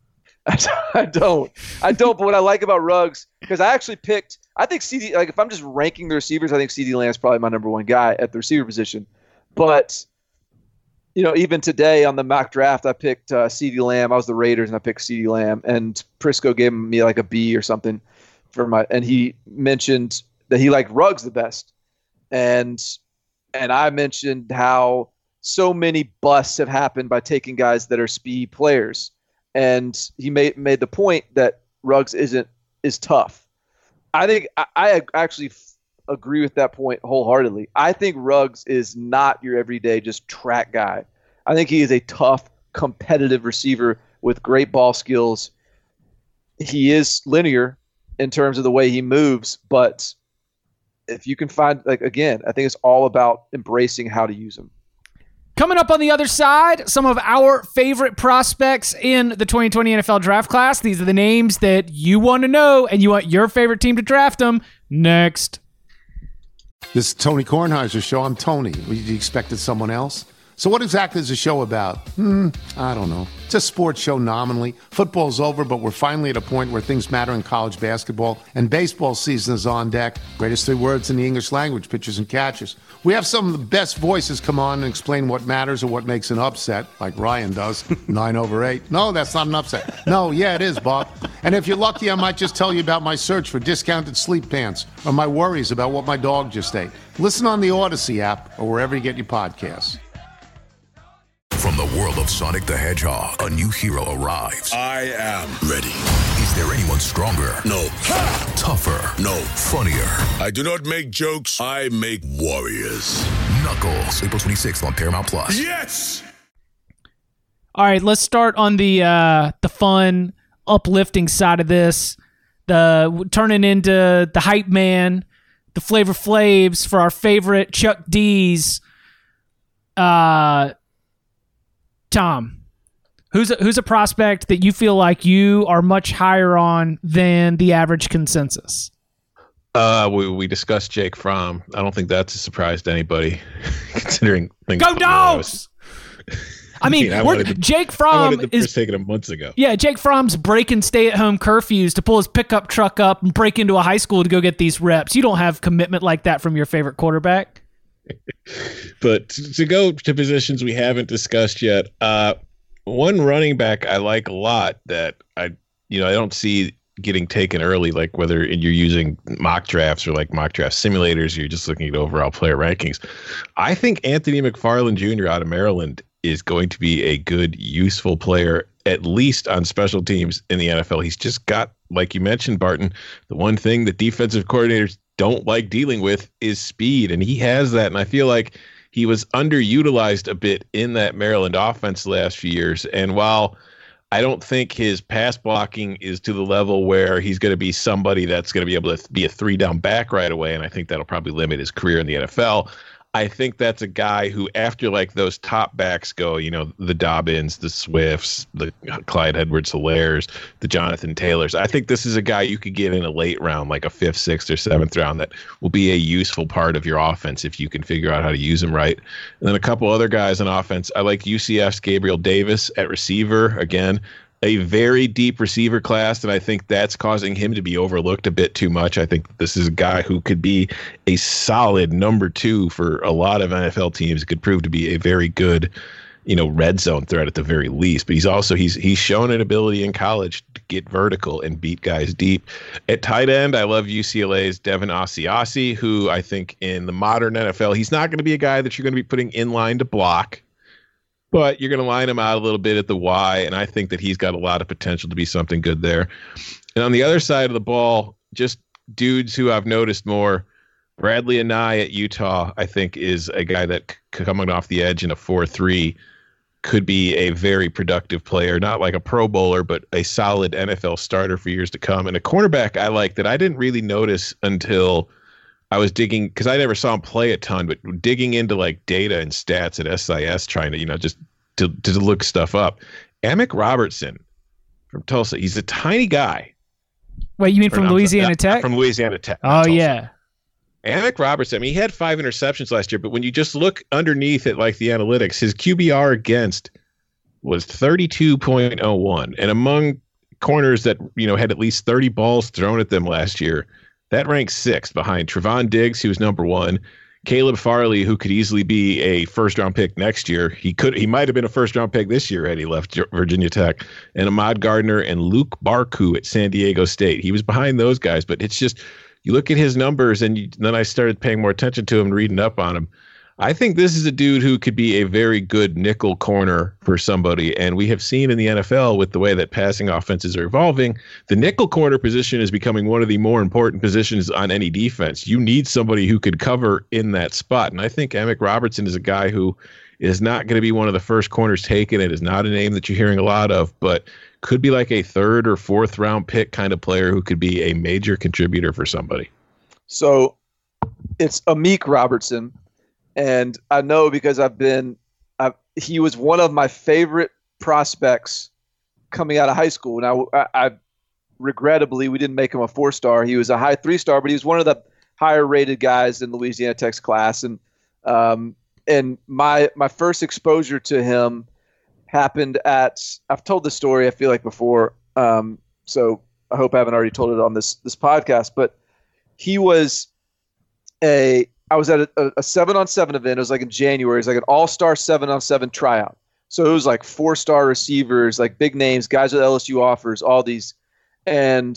I don't, I don't, but what I like about Ruggs, because I actually picked, I think C D, like if I'm just ranking the receivers, I think CeeDee Lamb is probably my number one guy at the receiver position. But, you know, even today on the mock draft, I picked uh, CeeDee Lamb. I was the Raiders and I picked CeeDee Lamb, and Prisco gave me like a B or something. For my, and he mentioned that he liked Ruggs the best, and and I mentioned how so many busts have happened by taking guys that are speed players, and he made made the point that Ruggs isn't is tough. I think I, I actually f- agree with that point wholeheartedly. I think Ruggs is not your everyday just track guy. I think he is a tough, competitive receiver with great ball skills. He is linear in terms of the way he moves, but if you can find, like, again, I think it's all about embracing how to use them. Coming up on the other side, some of our favorite prospects in the twenty twenty N F L draft class. These are the names that you want to know, and you want your favorite team to draft them. Next. This is Tony Kornheiser's show. I'm Tony. You expected someone else? So what exactly is the show about? Hmm, I don't know. It's a sports show nominally. Football's over, but we're finally at a point where things matter in college basketball, and baseball season is on deck. Greatest three words in the English language, pitchers and catchers. We have some of the best voices come on and explain what matters or what makes an upset, like Ryan does, nine over eight. No, that's not an upset. No, yeah, it is, Bob. And if you're lucky, I might just tell you about my search for discounted sleep pants or my worries about what my dog just ate. Listen on the Odyssey app or wherever you get your podcasts. From the world of Sonic the Hedgehog, a new hero arrives. I am ready. Is there anyone stronger? No. Ha! Tougher? No. Funnier? I do not make jokes. I make warriors. Knuckles, April twenty-sixth on Paramount Plus. Yes! All right, let's start on the uh, the fun, uplifting side of this. The turning into the hype man, the Flavor Flavs for our favorite Chuck D's. Uh... Tom, who's a, who's a prospect that you feel like you are much higher on than the average consensus? Uh, we we discussed Jake Fromm. I don't think that's a surprise to anybody, considering things. Go Dogs! I mean, I we're, wanted the, Jake I Fromm wanted the is first taken him months ago. Yeah, Jake Fromm's breaking stay-at-home curfews to pull his pickup truck up and break into a high school to go get these reps. You don't have commitment like that from your favorite quarterback. But to, to go to positions we haven't discussed yet, uh, one running back I like a lot that I, you know, I don't see getting taken early, like whether you're using mock drafts or like mock draft simulators, or you're just looking at overall player rankings. I think Anthony McFarland Junior out of Maryland is going to be a good, useful player, at least on special teams in the N F L. He's just got, like you mentioned, Barton, the one thing that defensive coordinators don't like dealing with is speed, and he has that. And I feel like he was underutilized a bit in that Maryland offense the last few years. And while I don't think his pass blocking is to the level where he's going to be somebody that's going to be able to be a three-down back right away, and I think that'll probably limit his career in the N F L. I think that's a guy who, after like those top backs go, you know, the Dobbins, the Swifts, the Clyde Edwards-Hilairs, the Jonathan Taylors, I think this is a guy you could get in a late round, like a fifth, sixth, or seventh round, that will be a useful part of your offense if you can figure out how to use him right. And then a couple other guys on offense. I like U C F's Gabriel Davis at receiver. Again, a very deep receiver class, and I think that's causing him to be overlooked a bit too much. I think this is a guy who could be a solid number two for a lot of N F L teams. It could prove to be a very good, you know, red zone threat at the very least. But he's also he's he's shown an ability in college to get vertical and beat guys deep. At tight end, I love U C L A's Devin Asiasi, who I think in the modern N F L, he's not going to be a guy that you're going to be putting in line to block, but you're going to line him out a little bit at the Y, and I think that he's got a lot of potential to be something good there. And on the other side of the ball, just dudes who I've noticed more, Bradley Anae at Utah, I think, is a guy that c- coming off the edge in a four three could be a very productive player, not like a Pro Bowler, but a solid N F L starter for years to come. And a cornerback I like that I didn't really notice until I was digging, because I never saw him play a ton, but digging into like data and stats at S I S, trying to, you know, just to, to look stuff up. Amick Robertson from Tulsa. He's a tiny guy. Wait, you mean Or from no, Louisiana sorry, Tech? From Louisiana Tech. Oh, Tulsa. yeah. Amick Robertson, I mean, he had five interceptions last year, but when you just look underneath at like the analytics, his Q B R against was thirty-two point oh one. And among corners that, you know, had at least thirty balls thrown at them last year, that ranks sixth behind Trevon Diggs, who was number one, Caleb Farley, who could easily be a first-round pick next year. He could, he might have been a first-round pick this year had he left Virginia Tech, and Ahmad Gardner and Luke Barku at San Diego State. He was behind those guys, but it's just, you look at his numbers, and you, then I started paying more attention to him and reading up on him. I think this is a dude who could be a very good nickel corner for somebody. And we have seen in the N F L, with the way that passing offenses are evolving, the nickel corner position is becoming one of the more important positions on any defense. You need somebody who could cover in that spot. And I think Amick Robertson is a guy who is not going to be one of the first corners taken. It is not a name that you're hearing a lot of, but could be like a third or fourth round pick kind of player who could be a major contributor for somebody. So it's Amick Robertson. And I know because I've been, I've, he was one of my favorite prospects coming out of high school. Now, I, I regrettably, we didn't make him a four-star. He was a high three-star, but he was one of the higher-rated guys in Louisiana Tech's class. And um, and my my first exposure to him happened at, I've told this story, I feel like, before, um, so I hope I haven't already told it on this this podcast, but he was a, I was at a, a seven-on-seven event. It was like in January. It was like an all-star seven-on-seven tryout. So it was like four-star receivers, like big names, guys with L S U offers, all these. And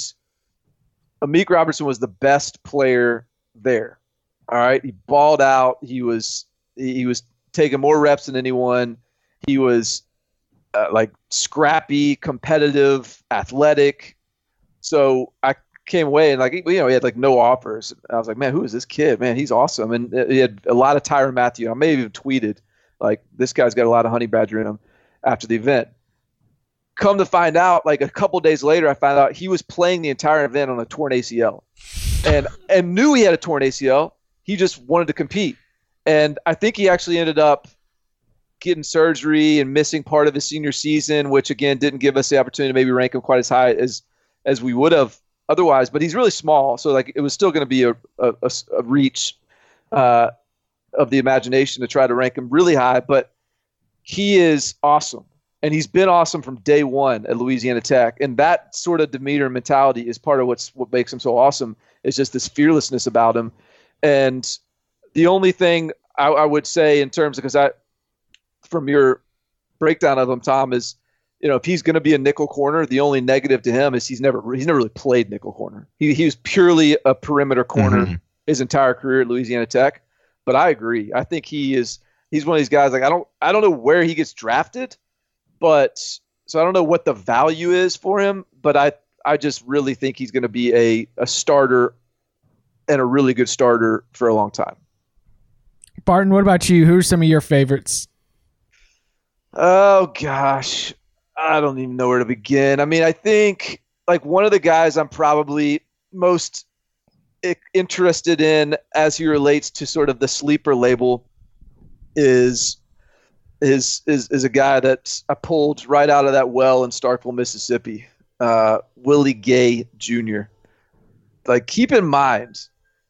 Amick Robertson was the best player there. All right. He balled out. He was he was taking more reps than anyone. He was uh, like scrappy, competitive, athletic. So I came away and like, you know, he had like no offers. I was like, man, who is this kid? Man, he's awesome. And he had a lot of Tyrann Mathieu. I may have even tweeted like, this guy's got a lot of honey badger in him after the event. Come to find out, like a couple days later, I found out he was playing the entire event on a torn A C L, and and knew he had a torn A C L. He just wanted to compete, and I think he actually ended up getting surgery and missing part of his senior season, which again didn't give us the opportunity to maybe rank him quite as high as as we would have otherwise, but he's really small. So like it was still going to be a, a, a, a reach uh, of the imagination to try to rank him really high. But he is awesome. And he's been awesome from day one at Louisiana Tech. And that sort of demeanor and mentality is part of what's what makes him so awesome. Is just this fearlessness about him. And the only thing I, I would say in terms of, because I, from your breakdown of him, Tom, is, you know, if he's going to be a nickel corner, the only negative to him is he's never he's never really played nickel corner. He he was purely a perimeter corner mm-hmm. his entire career at Louisiana Tech. But I agree. I think he is he's one of these guys. Like I don't I don't know where he gets drafted. But so I don't know what the value is for him, but I, I just really think he's going to be a, a starter and a really good starter for a long time. Barton, what about you? Who are some of your favorites? Oh, gosh. I don't even know where to begin. I mean, I think like one of the guys I'm probably most interested in as he relates to sort of the sleeper label is – Is, is is a guy that I pulled right out of that well in Starkville, Mississippi, uh, Willie Gay Junior Like, keep in mind,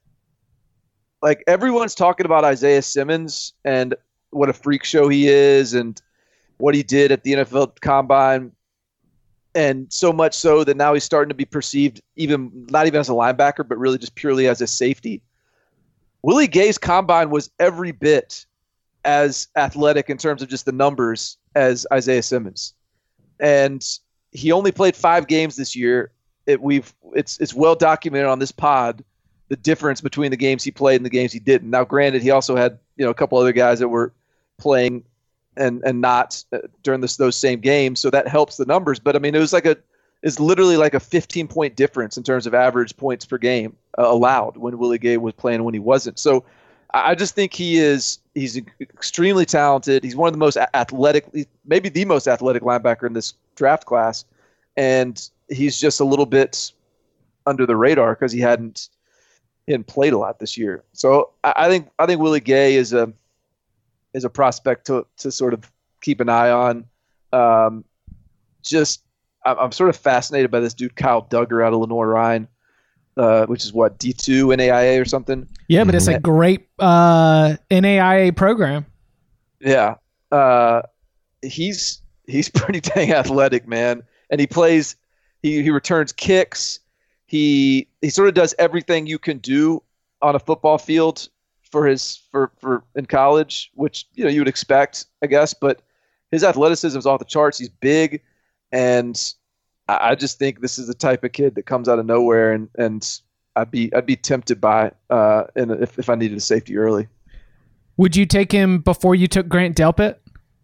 like everyone's talking about Isaiah Simmons and what a freak show he is and what he did at the N F L Combine, and so much so that now he's starting to be perceived even not even as a linebacker, but really just purely as a safety. Willie Gay's Combine was every bit as athletic in terms of just the numbers as Isaiah Simmons. And he only played five games this year. It, we've it's it's well documented on this pod, the difference between the games he played and the games he didn't. Now, granted, he also had, you know, a couple other guys that were playing and and not uh, during this those same games, so that helps the numbers. But I mean, it was like a it's literally like a fifteen point difference in terms of average points per game uh, allowed when Willie Gay was playing and when he wasn't. So I just think he is he's extremely talented. He's one of the most athletic, maybe the most athletic linebacker in this draft class. And he's just a little bit under the radar because he hadn't he hadn't played a lot this year. So I think I think Willie Gay is a is a prospect to to sort of keep an eye on. Um, just I'm sort of fascinated by this dude Kyle Duggar out of Lenoir Rhine. Uh, which is what, D two N A I A or something? Yeah, but it's a great uh, N A I A program. Yeah. Uh, he's he's pretty dang athletic, man. And he plays, he, he returns kicks. He he sort of does everything you can do on a football field for his for, for in college, which you know you would expect, I guess. But his athleticism is off the charts. He's big, and I just think this is the type of kid that comes out of nowhere, and, and I'd be I'd be tempted by uh, and if if I needed a safety early. Would you take him before you took Grant Delpit?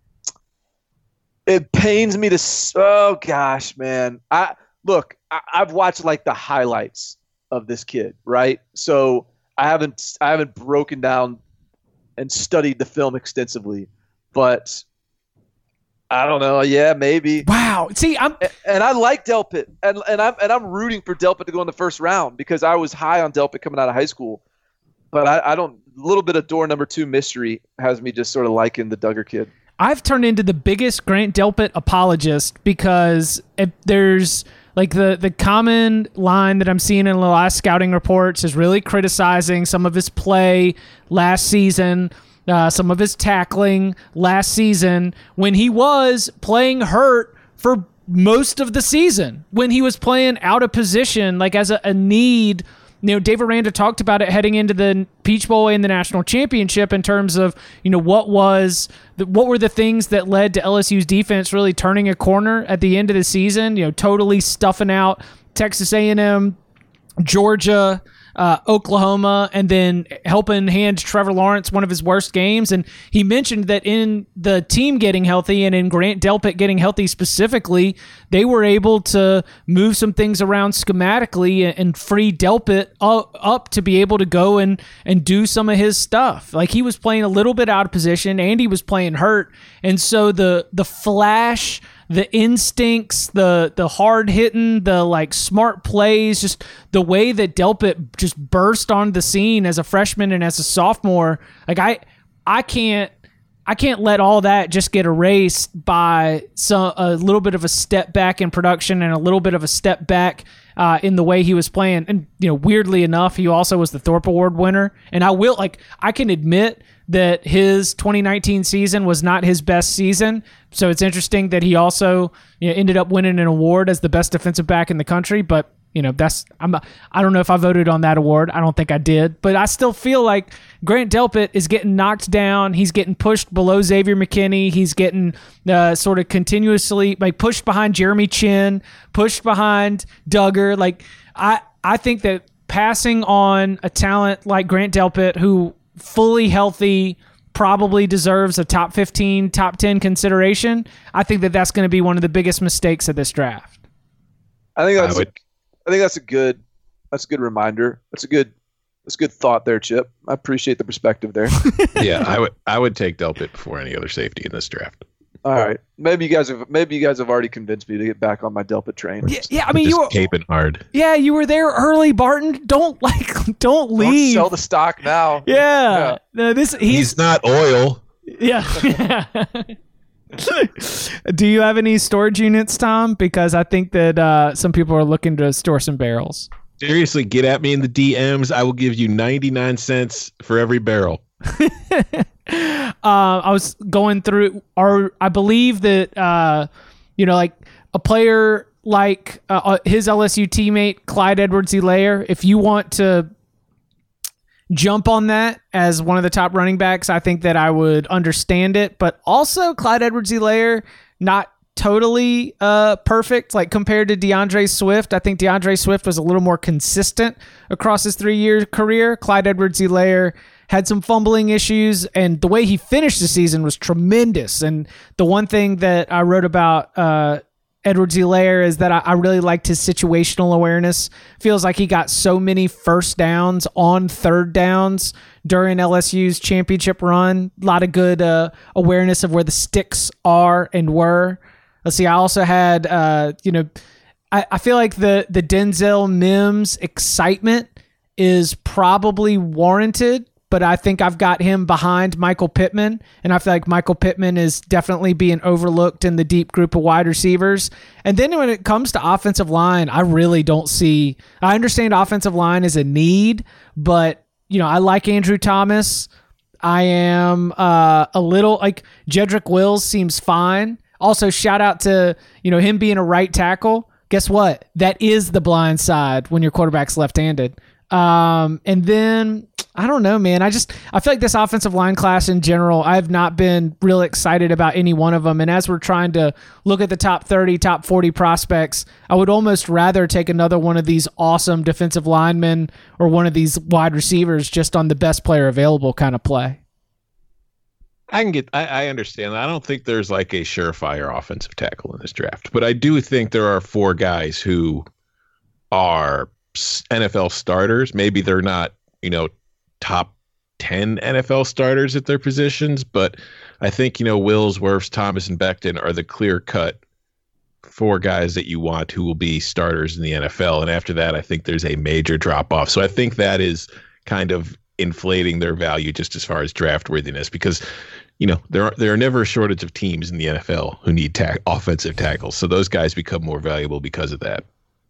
It pains me to. Oh gosh, man! I look. I, I've watched like the highlights of this kid, right? So I haven't I haven't broken down and studied the film extensively, but. I don't know. Yeah, maybe. Wow. See, I'm and I like Delpit, and and I'm and I'm rooting for Delpit to go in the first round because I was high on Delpit coming out of high school, but I, I don't. A little bit of door number two mystery has me just sort of liking the Duggar kid. I've turned into the biggest Grant Delpit apologist because if there's like the the common line that I'm seeing in the last scouting reports is really criticizing some of his play last season. Uh, some of his tackling last season when he was playing hurt for most of the season, when he was playing out of position, like as a, a need. You know, Dave Aranda talked about it heading into the Peach Bowl and the national championship in terms of, you know, what was the, what were the things that led to L S U's defense really turning a corner at the end of the season, you know, totally stuffing out Texas A and M, Georgia, Uh, Oklahoma, and then helping hand Trevor Lawrence one of his worst games. And he mentioned that in the team getting healthy and in Grant Delpit getting healthy specifically, they were able to move some things around schematically and free Delpit up to be able to go and, and do some of his stuff. Like he was playing a little bit out of position and he was playing hurt. And so the the flash, the instincts, the the hard hitting, the like smart plays, just the way that Delpit just burst on the scene as a freshman and as a sophomore, like I I can't I can't let all that just get erased by some a little bit of a step back in production and a little bit of a step back uh, in the way he was playing. And, you know, weirdly enough, he also was the Thorpe Award winner. And I will, like, I can admit that his twenty nineteen season was not his best season. So it's interesting that he also, you know, ended up winning an award as the best defensive back in the country. But, you know, that's, I'm, I don't know if I voted on that award. I don't think I did. But I still feel like Grant Delpit is getting knocked down. He's getting pushed below Xavier McKinney. He's getting uh, sort of continuously, like, pushed behind Jeremy Chin, pushed behind Duggar. Like, I, I think that passing on a talent like Grant Delpit, who fully healthy, probably deserves a top fifteen, top ten consideration, I think that that's going to be one of the biggest mistakes of this draft. I think that's I would- I think that's a good that's a good reminder. That's a good that's a good thought there, Chip. I appreciate the perspective there. Yeah, I would I would take Delpit before any other safety in this draft. All right. Maybe you guys have maybe you guys have already convinced me to get back on my Delpit train. Yeah, yeah I mean, Just you were, caping hard. yeah, you were there early, Barton. Don't like, don't Don't leave. sell the stock now. yeah, no, this he's, He's not oil. yeah. Do you have any storage units, Tom? Because I think that uh, some people are looking to store some barrels. Seriously, get at me in the D Ms. I will give you ninety-nine cents for every barrel. uh, I was going through, or I believe that, uh, you know, like a player like uh, his L S U teammate, Clyde Edwards-Helaire, if you want to jump on that as one of the top running backs, I think that I would understand it. But also Clyde Edwards-Helaire, not totally uh, perfect, like compared to DeAndre Swift. I think DeAndre Swift was a little more consistent across his three-year career. Clyde Edwards-Helaire had some fumbling issues, and the way he finished the season was tremendous. And the one thing that I wrote about uh, Edwards-Helaire is that I, I really liked his situational awareness. Feels like he got so many first downs on third downs during L S U's championship run. A lot of good uh, awareness of where the sticks are and were. Let's see. I also had, uh, you know, I, I feel like the the Denzel Mims excitement is probably warranted, but I think I've got him behind Michael Pittman, and I feel like Michael Pittman is definitely being overlooked in the deep group of wide receivers. And then when it comes to offensive line, I really don't see – I understand offensive line is a need, but, you know, I like Andrew Thomas. I am uh, a little – like Jedrick Wills seems fine. Also, shout out to, you know, him being a right tackle. Guess what? That is the blind side when your quarterback's left-handed. Um, and then – I don't know, man. I just I feel like this offensive line class in general, I've not been real excited about any one of them. And as we're trying to look at the top thirty, top forty prospects, I would almost rather take another one of these awesome defensive linemen or one of these wide receivers just on the best player available kind of play. I can get. I, I understand that. I don't think there's like a surefire offensive tackle in this draft, but I do think there are four guys who are N F L starters. Maybe they're not, you know, top ten N F L starters at their positions, but I think, you know, Wills, Wirfs, Thomas, and Becton are the clear-cut four guys that you want who will be starters in the N F L. And after that, I think there's a major drop-off. So I think that is kind of inflating their value just as far as draft worthiness, because, you know, there are there are never a shortage of teams in the N F L who need ta- offensive tackles. So those guys become more valuable because of that.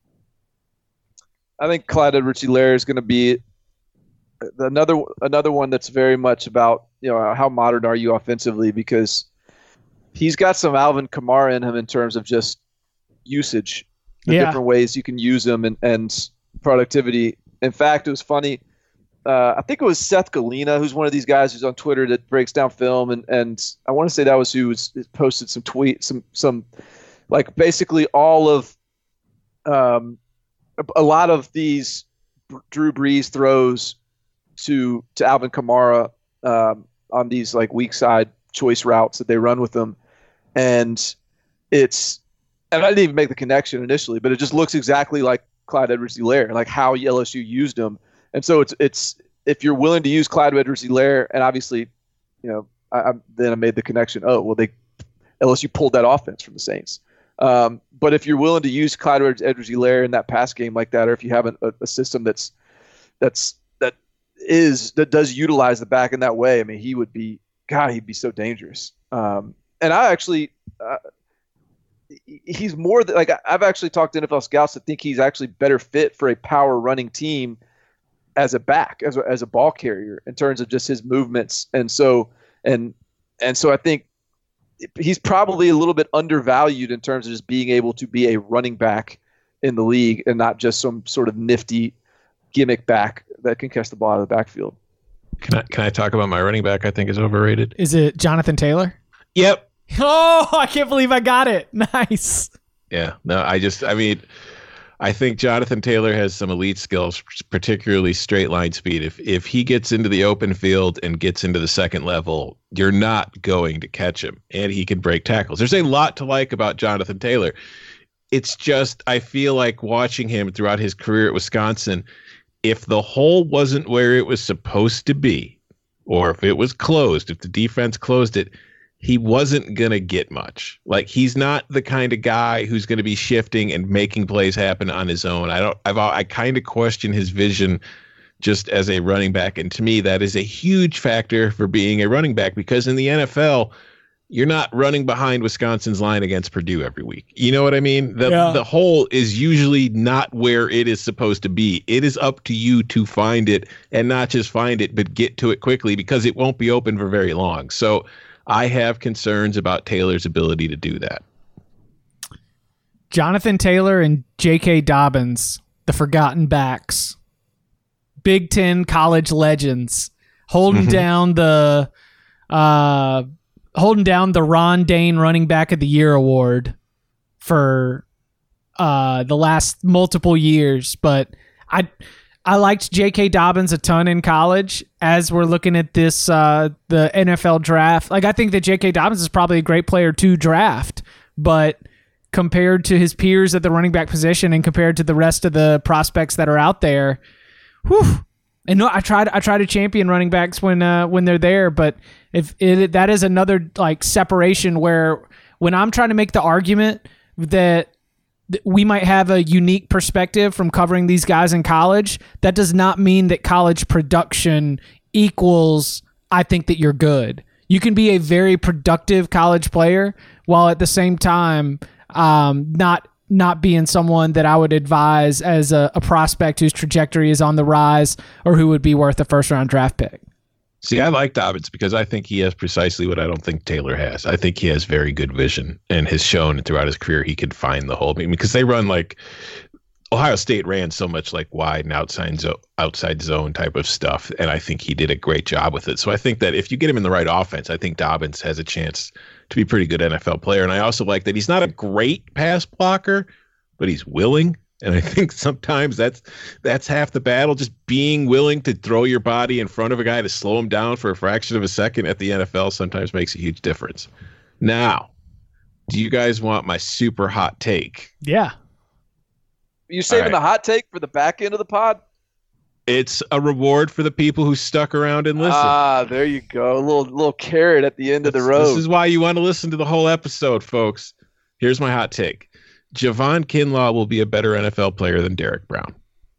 I think Clyde Edwards-Helaire is going to be another another one that's very much about, you know, how modern are you offensively, because he's got some Alvin Kamara in him in terms of just usage, the Yeah. different ways you can use them, and, and productivity. In fact, it was funny. Uh, I think it was Seth Galina, who's one of these guys who's on Twitter that breaks down film, and, and I want to say that was who was, posted some tweet, some some like basically all of um, a, a lot of these Drew Brees throws to to Alvin Kamara um, on these like weak side choice routes that they run with them, and it's and I didn't even make the connection initially, but it just looks exactly like Clyde Edwards-Helaire, like how L S U used him. And so it's it's if you're willing to use Clyde Edwards-Helaire, and obviously, you know, I, I, then I made the connection. Oh well, they L S U pulled that offense from the Saints. Um, but if you're willing to use Clyde Edwards-Helaire in that pass game like that, or if you have a, a system that's that's that is that does utilize the back in that way, I mean, he would be God, he'd be so dangerous. Um, and I actually, uh, he's more than, like, I've actually talked to N F L scouts that think he's actually better fit for a power running team as a back, as a, as a ball carrier in terms of just his movements. And so, and, and so I think he's probably a little bit undervalued in terms of just being able to be a running back in the league and not just some sort of nifty gimmick back that can catch the ball out of the backfield. Can I can I talk about my running back I think is overrated? Is it Jonathan Taylor? Yep. Oh, I can't believe I got it. Nice. Yeah. No, I just, I mean, I think Jonathan Taylor has some elite skills, particularly straight line speed. If if he gets into the open field and gets into the second level, you're not going to catch him, and he can break tackles. There's a lot to like about Jonathan Taylor. It's just, I feel like watching him throughout his career at Wisconsin, if the hole wasn't where it was supposed to be, or if it was closed, if the defense closed it, he wasn't going to get much. Like, he's not the kind of guy who's going to be shifting and making plays happen on his own. I don't, I've, I kind of question his vision just as a running back. And to me, that is a huge factor for being a running back, because in the N F L, you're not running behind Wisconsin's line against Purdue every week. You know what I mean? The Yeah. the hole is usually not where it is supposed to be. It is up to you to find it, and not just find it, but get to it quickly, because it won't be open for very long. So I have concerns about Taylor's ability to do that. Jonathan Taylor and J K. Dobbins, the forgotten backs. Big Ten college legends, holding Mm-hmm. down the uh, holding down the Ron Dane Running Back of the Year award for uh, the last multiple years. But I I liked J K. Dobbins a ton in college. As we're looking at this uh, the N F L draft, like, I think that J K. Dobbins is probably a great player to draft, but compared to his peers at the running back position and compared to the rest of the prospects that are out there, whew. And no, I tried. I try to champion running backs when uh, when they're there, but if it, that is another like separation where when I'm trying to make the argument that th- we might have a unique perspective from covering these guys in college, that does not mean that college production equals I think that you're good. You can be a very productive college player while at the same time um, not. not being someone that I would advise as a, a prospect whose trajectory is on the rise or who would be worth a first round draft pick. See, I like Dobbins because I think he has precisely what I don't think Taylor has. I think he has very good vision and has shown throughout his career he can find the hole. I mean, because they run like Ohio State ran so much like wide and outside zone, outside zone type of stuff, and I think he did a great job with it. So I think that if you get him in the right offense, I think Dobbins has a chance to be a pretty good N F L player. And I also like that he's not a great pass blocker, but he's willing. And I think sometimes that's that's half the battle, just being willing to throw your body in front of a guy to slow him down for a fraction of a second at the N F L sometimes makes a huge difference. Now, do you guys want my super hot take? Yeah. You saving right. the hot take for the back end of the pod? It's a reward for the people who stuck around and listened. Ah, there you go. A little little carrot at the end of the This- road. This is why you want to listen to the whole episode, folks. Here's my hot take. Javon Kinlaw will be a better N F L player than Derek Brown.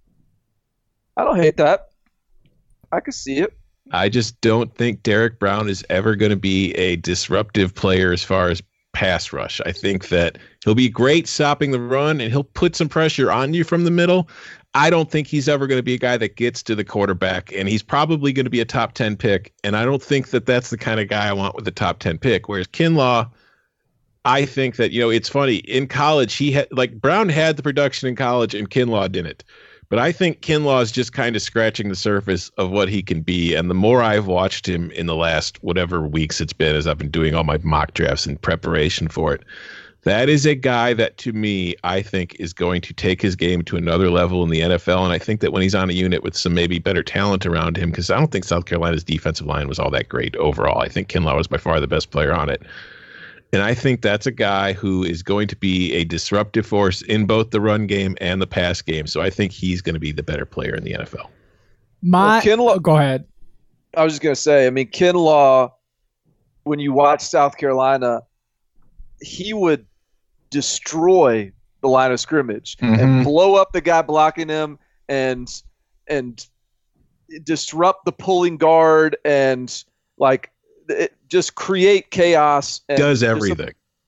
I don't hate that. I can see it. I just don't think Derek Brown is ever going to be a disruptive player as far as pass rush. I think that he'll be great stopping the run, and he'll put some pressure on you from the middle. I don't think he's ever going to be a guy that gets to the quarterback, and he's probably going to be a top ten pick, and I don't think that that's the kind of guy I want with the top ten pick, whereas Kinlaw, I think that, you know, it's funny. In college, he had, like, Brown had the production in college, and Kinlaw didn't. But I think Kinlaw is just kind of scratching the surface of what he can be. And the more I've watched him in the last whatever weeks it's been, as I've been doing all my mock drafts in preparation for it, that is a guy that, to me, I think is going to take his game to another level in the N F L. And I think that when he's on a unit with some maybe better talent around him, because I don't think South Carolina's defensive line was all that great overall. I think Kinlaw was by far the best player on it. And I think that's a guy who is going to be a disruptive force in both the run game and the pass game. So I think he's going to be the better player in the N F L. My Well, Kinlaw- oh, go ahead. I was just going to say, I mean, Kinlaw, when you watch South Carolina, he would destroy the line of scrimmage and blow up the guy blocking him and and disrupt the pulling guard and, like, it, just create chaos. And Does just a- everything.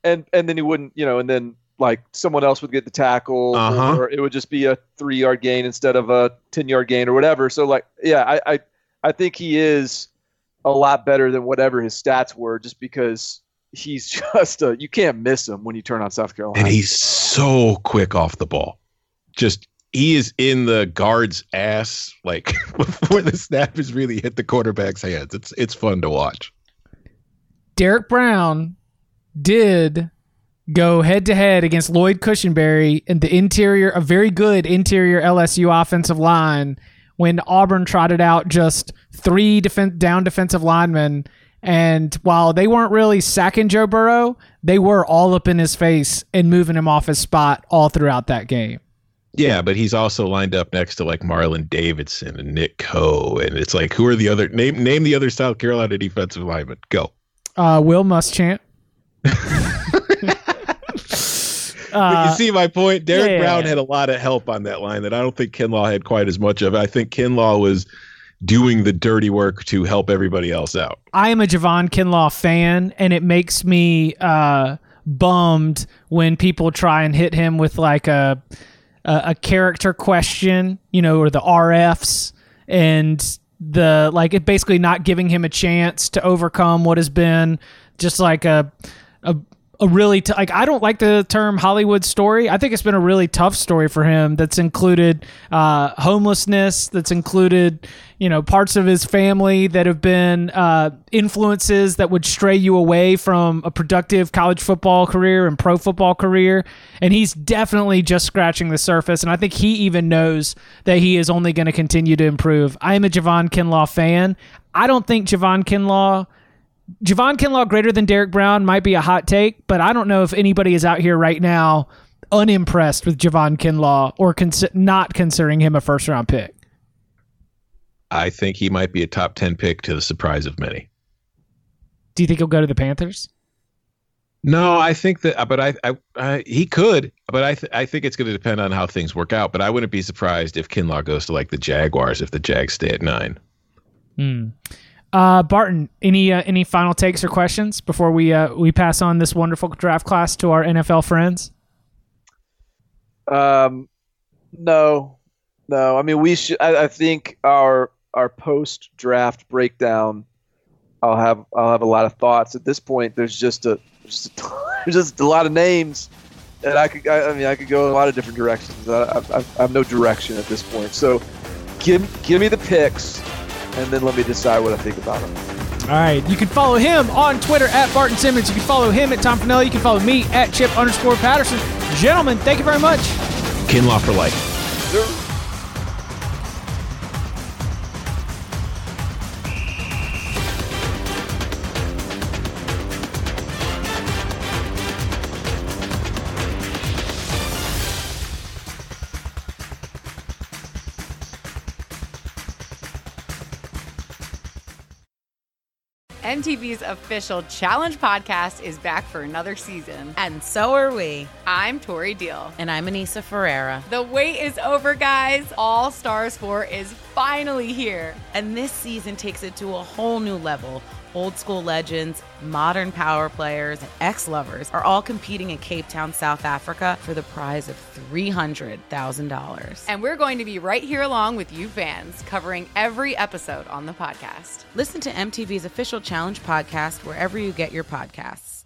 and and then he wouldn't, you know, and then like someone else would get the tackle, Uh-huh. or it would just be a three yard gain instead of a ten yard gain or whatever. So like, yeah, I, I I think he is a lot better than whatever his stats were, just because he's just a, you can't miss him when you turn on South Carolina. And he's so quick off the ball. Just he is in the guard's ass like before the snap has really hit the quarterback's hands. It's it's fun to watch. Derek Brown did go head to head against Lloyd Cushenberry in the interior, a very good interior L S U offensive line, when Auburn trotted out just three defen- down defensive linemen. And while they weren't really sacking Joe Burrow, they were all up in his face and moving him off his spot all throughout that game. Yeah, but he's also lined up next to like Marlon Davidson and Nick Coe, and it's like, who are the other name name the other South Carolina defensive linemen? Go. Uh, Will Muschamp. But you see my point? Derek yeah, Brown yeah. had a lot of help on that line that I don't think Kinlaw had quite as much of. I think Kinlaw was doing the dirty work to help everybody else out. I am a Javon Kinlaw fan, and it makes me uh, bummed when people try and hit him with like a, a a character question, you know, or the R Fs, and the like it basically not giving him a chance to overcome what has been just like a a a really t- like I don't like the term Hollywood story. I think it's been a really tough story for him that's included uh, homelessness, that's included, you know, parts of his family that have been uh, influences that would stray you away from a productive college football career and pro football career. And he's definitely just scratching the surface. And I think he even knows that he is only going to continue to improve. I am a Javon Kinlaw fan. I don't think Javon Kinlaw Javon Kinlaw greater than Derek Brown might be a hot take, but I don't know if anybody is out here right now unimpressed with Javon Kinlaw or cons- not considering him a first-round pick. I think he might be a top ten pick to the surprise of many. Do you think he'll go to the Panthers? No, I think that, but I, I, I he could, but I, th- I think it's going to depend on how things work out. But I wouldn't be surprised if Kinlaw goes to like the Jaguars if the Jags stay at nine. Hmm. Uh, Barton, any uh, any final takes or questions before we uh, we pass on this wonderful draft class to our N F L friends? Um, no, no. I mean, we should. I, I think our our post draft breakdown. I'll have I'll have a lot of thoughts. At this point, there's just a there's just a, there's just a lot of names, and I could. I, I mean, I could go in a lot of different directions. I, I, I have no direction at this point. So, give give me the picks. And then let me decide what I think about him. All right. You can follow him on Twitter at Barton Simmons. You can follow him at Tom Finelli. You can follow me at Chip underscore Patterson. Gentlemen, thank you very much. Kinlaw for life. Sure. M T V's official Challenge podcast is back for another season. And so are we. I'm Tori Deal. And I'm Anissa Ferreira. The wait is over, guys. All Stars four is finally here. And this season takes it to a whole new level. Old school legends, modern power players, and ex-lovers are all competing in Cape Town, South Africa for the prize of three hundred thousand dollars. And we're going to be right here along with you fans, covering every episode on the podcast. Listen to M T V's official Challenge podcast wherever you get your podcasts.